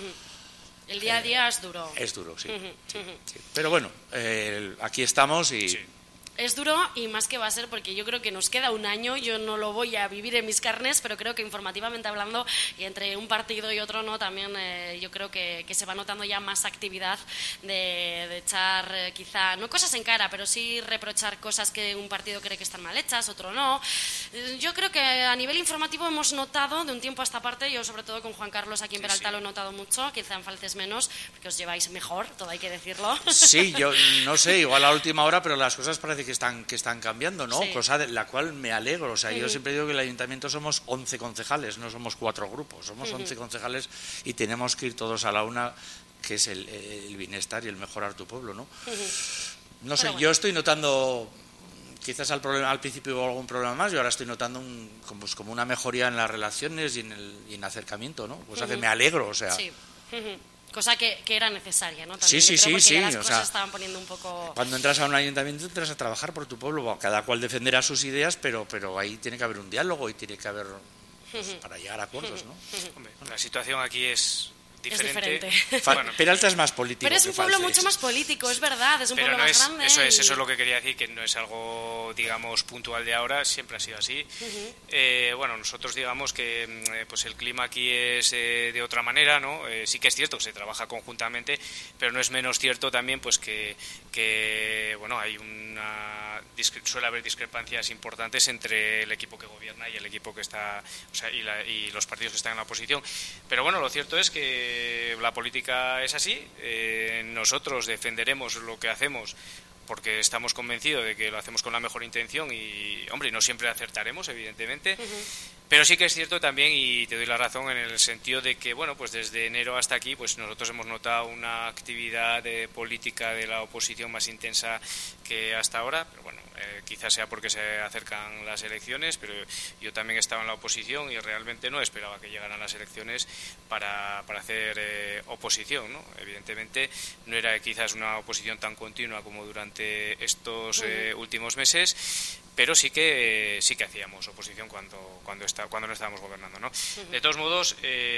El día a día es duro. Es duro, sí. Pero bueno, aquí estamos y... Sí. Es duro, y más que va a ser porque yo creo que nos queda un año, yo no lo voy a vivir en mis carnes, pero creo que informativamente hablando, y entre un partido y otro no, también yo creo que se va notando ya más actividad de echar quizá, no cosas en cara, pero sí reprochar cosas que un partido cree que están mal hechas, otro no. Yo creo que a nivel informativo hemos notado de un tiempo a esta parte, yo sobre todo con Juan Carlos aquí en Peralta lo he notado mucho, quizá en Falces menos, porque os lleváis mejor, todo hay que decirlo. Sí, yo no sé, igual a la última hora, pero las cosas parece que están cambiando, ¿no? Sí. Cosa de la cual me alegro. O sea, yo siempre digo que el ayuntamiento somos 11 concejales, no somos 4 grupos, somos 11 concejales y tenemos que ir todos a la una, que es el bienestar y el mejorar tu pueblo, ¿no? No sé, yo estoy notando, quizás al principio hubo algún problema más, yo ahora estoy notando como una mejoría en las relaciones y en acercamiento, ¿no? O sea, que me alegro, o sea... Sí. Cosa que era necesaria, ¿no? También, sí. Ya las cosas estaban poniendo un poco... Cuando entras a un ayuntamiento entras a trabajar por tu pueblo, bueno, cada cual defenderá sus ideas, pero ahí tiene que haber un diálogo y tiene que haber, pues, para llegar a acuerdos, ¿no? Hombre, la situación aquí es diferente. Bueno, Peralta es más político. Pero es un pueblo Falces. mucho más político, es verdad, es un pueblo más grande. Eso es lo que quería decir, que no es algo, digamos, puntual de ahora, siempre ha sido así. Bueno, nosotros digamos que pues el clima aquí es de otra manera, ¿no? Sí que es cierto que se trabaja conjuntamente, pero no es menos cierto también pues que bueno, hay suele haber discrepancias importantes entre el equipo que gobierna y el equipo que está, o sea, y los partidos que están en la oposición. Pero bueno, lo cierto es que la política es así. Nosotros defenderemos lo que hacemos porque estamos convencidos de que lo hacemos con la mejor intención y, hombre, no siempre acertaremos, evidentemente. Pero sí que es cierto también, y te doy la razón en el sentido de que, bueno, pues desde enero hasta aquí, pues nosotros hemos notado una actividad política de la oposición más intensa que hasta ahora. Pero bueno, quizás sea porque se acercan las elecciones, pero yo también estaba en la oposición y realmente no esperaba que llegaran las elecciones para hacer oposición, ¿no? Evidentemente no era quizás una oposición tan continua como durante estos últimos meses, pero sí que hacíamos oposición cuando no estábamos gobernando, ¿no? De todos modos,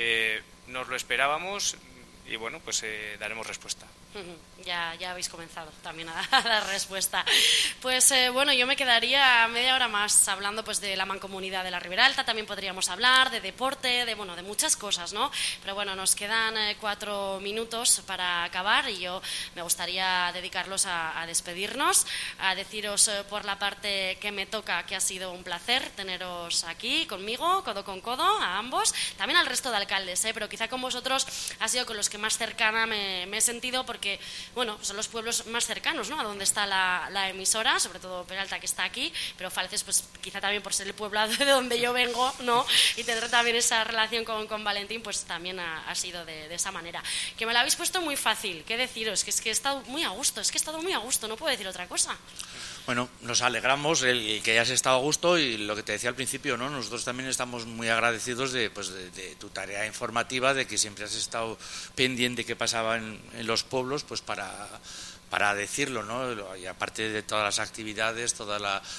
nos lo esperábamos y bueno, pues daremos respuesta. Ya habéis comenzado también a dar la respuesta. Pues bueno, yo me quedaría media hora más hablando pues de la mancomunidad de la Ribera Alta. También podríamos hablar de deporte, de muchas cosas, ¿no? Pero bueno, nos quedan 4 minutos para acabar y yo me gustaría dedicarlos a despedirnos, a deciros por la parte que me toca que ha sido un placer teneros aquí conmigo, codo con codo, a ambos, también al resto de alcaldes, pero quizá con vosotros ha sido con los que más cercana me he sentido porque, bueno, son los pueblos más cercanos, ¿no?, a donde está la emisora, sobre todo Peralta, que está aquí, pero Falces, pues quizá también por ser el pueblo de donde yo vengo, ¿no?, y tener también esa relación con Valentín, pues también ha sido de esa manera. Que me la habéis puesto muy fácil, ¿qué deciros? Que es que he estado muy a gusto, no puedo decir otra cosa. Bueno, nos alegramos el que hayas estado a gusto y lo que te decía al principio, ¿no? Nosotros también estamos muy agradecidos de tu tarea informativa, de que siempre has estado pendiente de qué pasaba en los pueblos, pues para decirlo, ¿no? Y aparte de todas las actividades, toda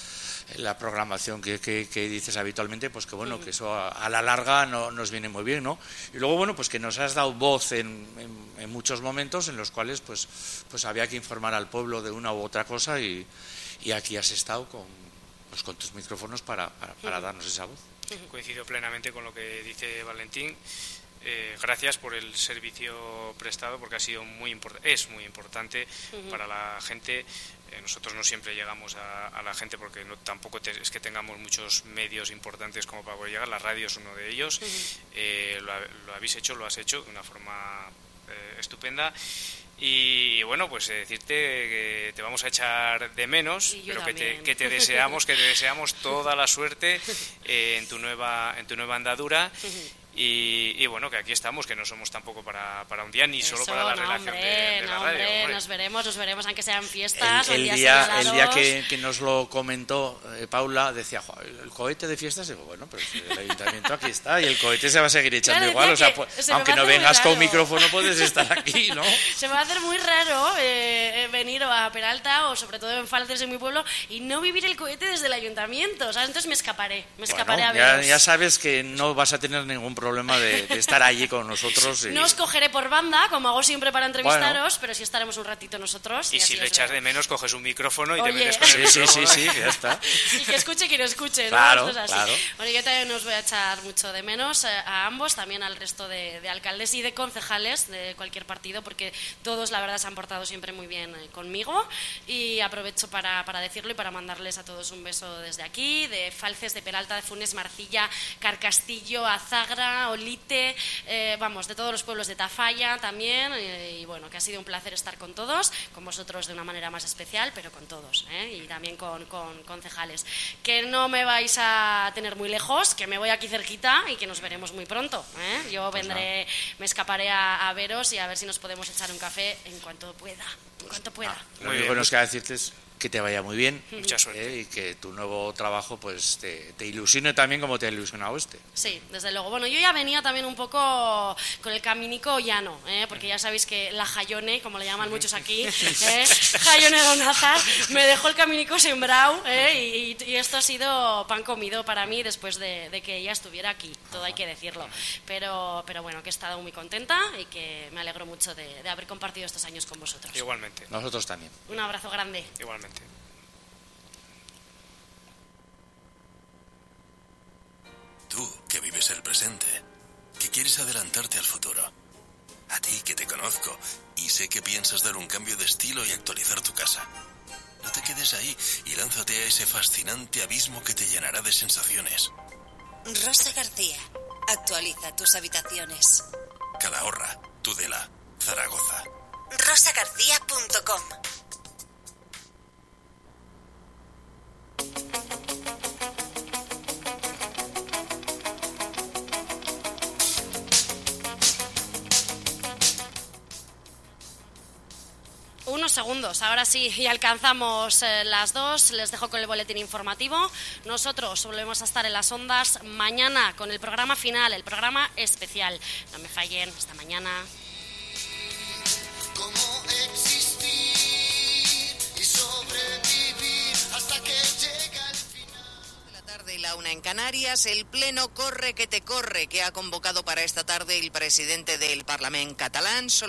la programación que dices habitualmente, pues que bueno, que eso a la larga nos viene muy bien, ¿no? Y luego, bueno, pues que nos has dado voz en muchos momentos en los cuales pues había que informar al pueblo de una u otra cosa y aquí has estado con tus micrófonos para darnos esa voz. Coincido plenamente con lo que dice Valentín. Gracias por el servicio prestado, porque es muy importante para la gente. Nosotros no siempre llegamos a la gente porque tampoco es que tengamos muchos medios importantes como para poder llegar. La radio es uno de ellos. Lo has hecho de una forma estupenda. Y bueno, pues decirte que te vamos a echar de menos, pero que te deseamos toda la suerte en tu nueva andadura. Y bueno, que aquí estamos, que no somos tampoco para un día ni solo para la relación de la radio. Hombre. Nos veremos, aunque sean fiestas. El día que nos lo comentó Paula, decía, el cohete de fiestas, digo, bueno, pero el ayuntamiento aquí está y el cohete se va a seguir echando igual, o sea, aunque no vengas con micrófono puedes estar aquí, ¿no? Se me va a hacer muy raro venir a Peralta o sobre todo en Falces, en mi pueblo, y no vivir el cohete desde el ayuntamiento, ¿sabes? Entonces me escaparé a veros. Ya sabes que no vas a tener ningún problema de estar allí con nosotros. No os cogeré por banda, como hago siempre para entrevistaros, pero sí estaremos un ratito nosotros. Y si lo echas de menos, coges un micrófono y te metes con el micrófono. Sí, ya está. Y que escuche quien escuche, ¿no? Claro. Bueno, yo también os voy a echar mucho de menos a ambos, también al resto de alcaldes y de concejales de cualquier partido, porque todos, la verdad, se han portado siempre muy bien conmigo. Y aprovecho para decirlo y para mandarles a todos un beso desde aquí, de Falces, de Peralta, de Funes, Marcilla, Carcastillo, Azagra, Olite, de todos los pueblos de Tafalla también, y bueno, que ha sido un placer estar con todos, con vosotros de una manera más especial, pero con todos, y también con concejales. Que no me vais a tener muy lejos, que me voy aquí cerquita y que nos veremos muy pronto, Yo vendré, me escaparé a veros y a ver si nos podemos echar un café en cuanto pueda. Lo único que nos queda decirte es que te vaya muy bien. Mucha suerte. Y que tu nuevo trabajo pues te ilusione también como te ha ilusionado este. Sí, desde luego. Bueno, yo ya venía también un poco con el caminico llano, porque ya sabéis que la Jayone, como le llaman muchos aquí, Jayone Donazar, me dejó el caminico sembrado, y esto ha sido pan comido para mí después de que ella estuviera aquí, todo hay que decirlo. Pero bueno, que he estado muy contenta y que me alegro mucho de haber compartido estos años con vosotros. Igualmente. Nosotros también. Un abrazo grande. Igualmente. Tú, que vives el presente, que quieres adelantarte al futuro. A ti, que te conozco y sé que piensas dar un cambio de estilo y actualizar tu casa. No te quedes ahí y lánzate a ese fascinante abismo que te llenará de sensaciones. Rosa García, actualiza tus habitaciones. Calahorra, Tudela, Zaragoza. rosagarcía.com. Unos segundos, ahora sí, y alcanzamos las 2. Les dejo con el boletín informativo. Nosotros volvemos a estar en las ondas mañana con el programa final, el programa especial. No me fallen, hasta mañana. Cómo existir y sobrevivir hasta que llega el final. De la tarde y la 1 en Canarias, el pleno corre que te corre que ha convocado para esta tarde el presidente del Parlamento catalán.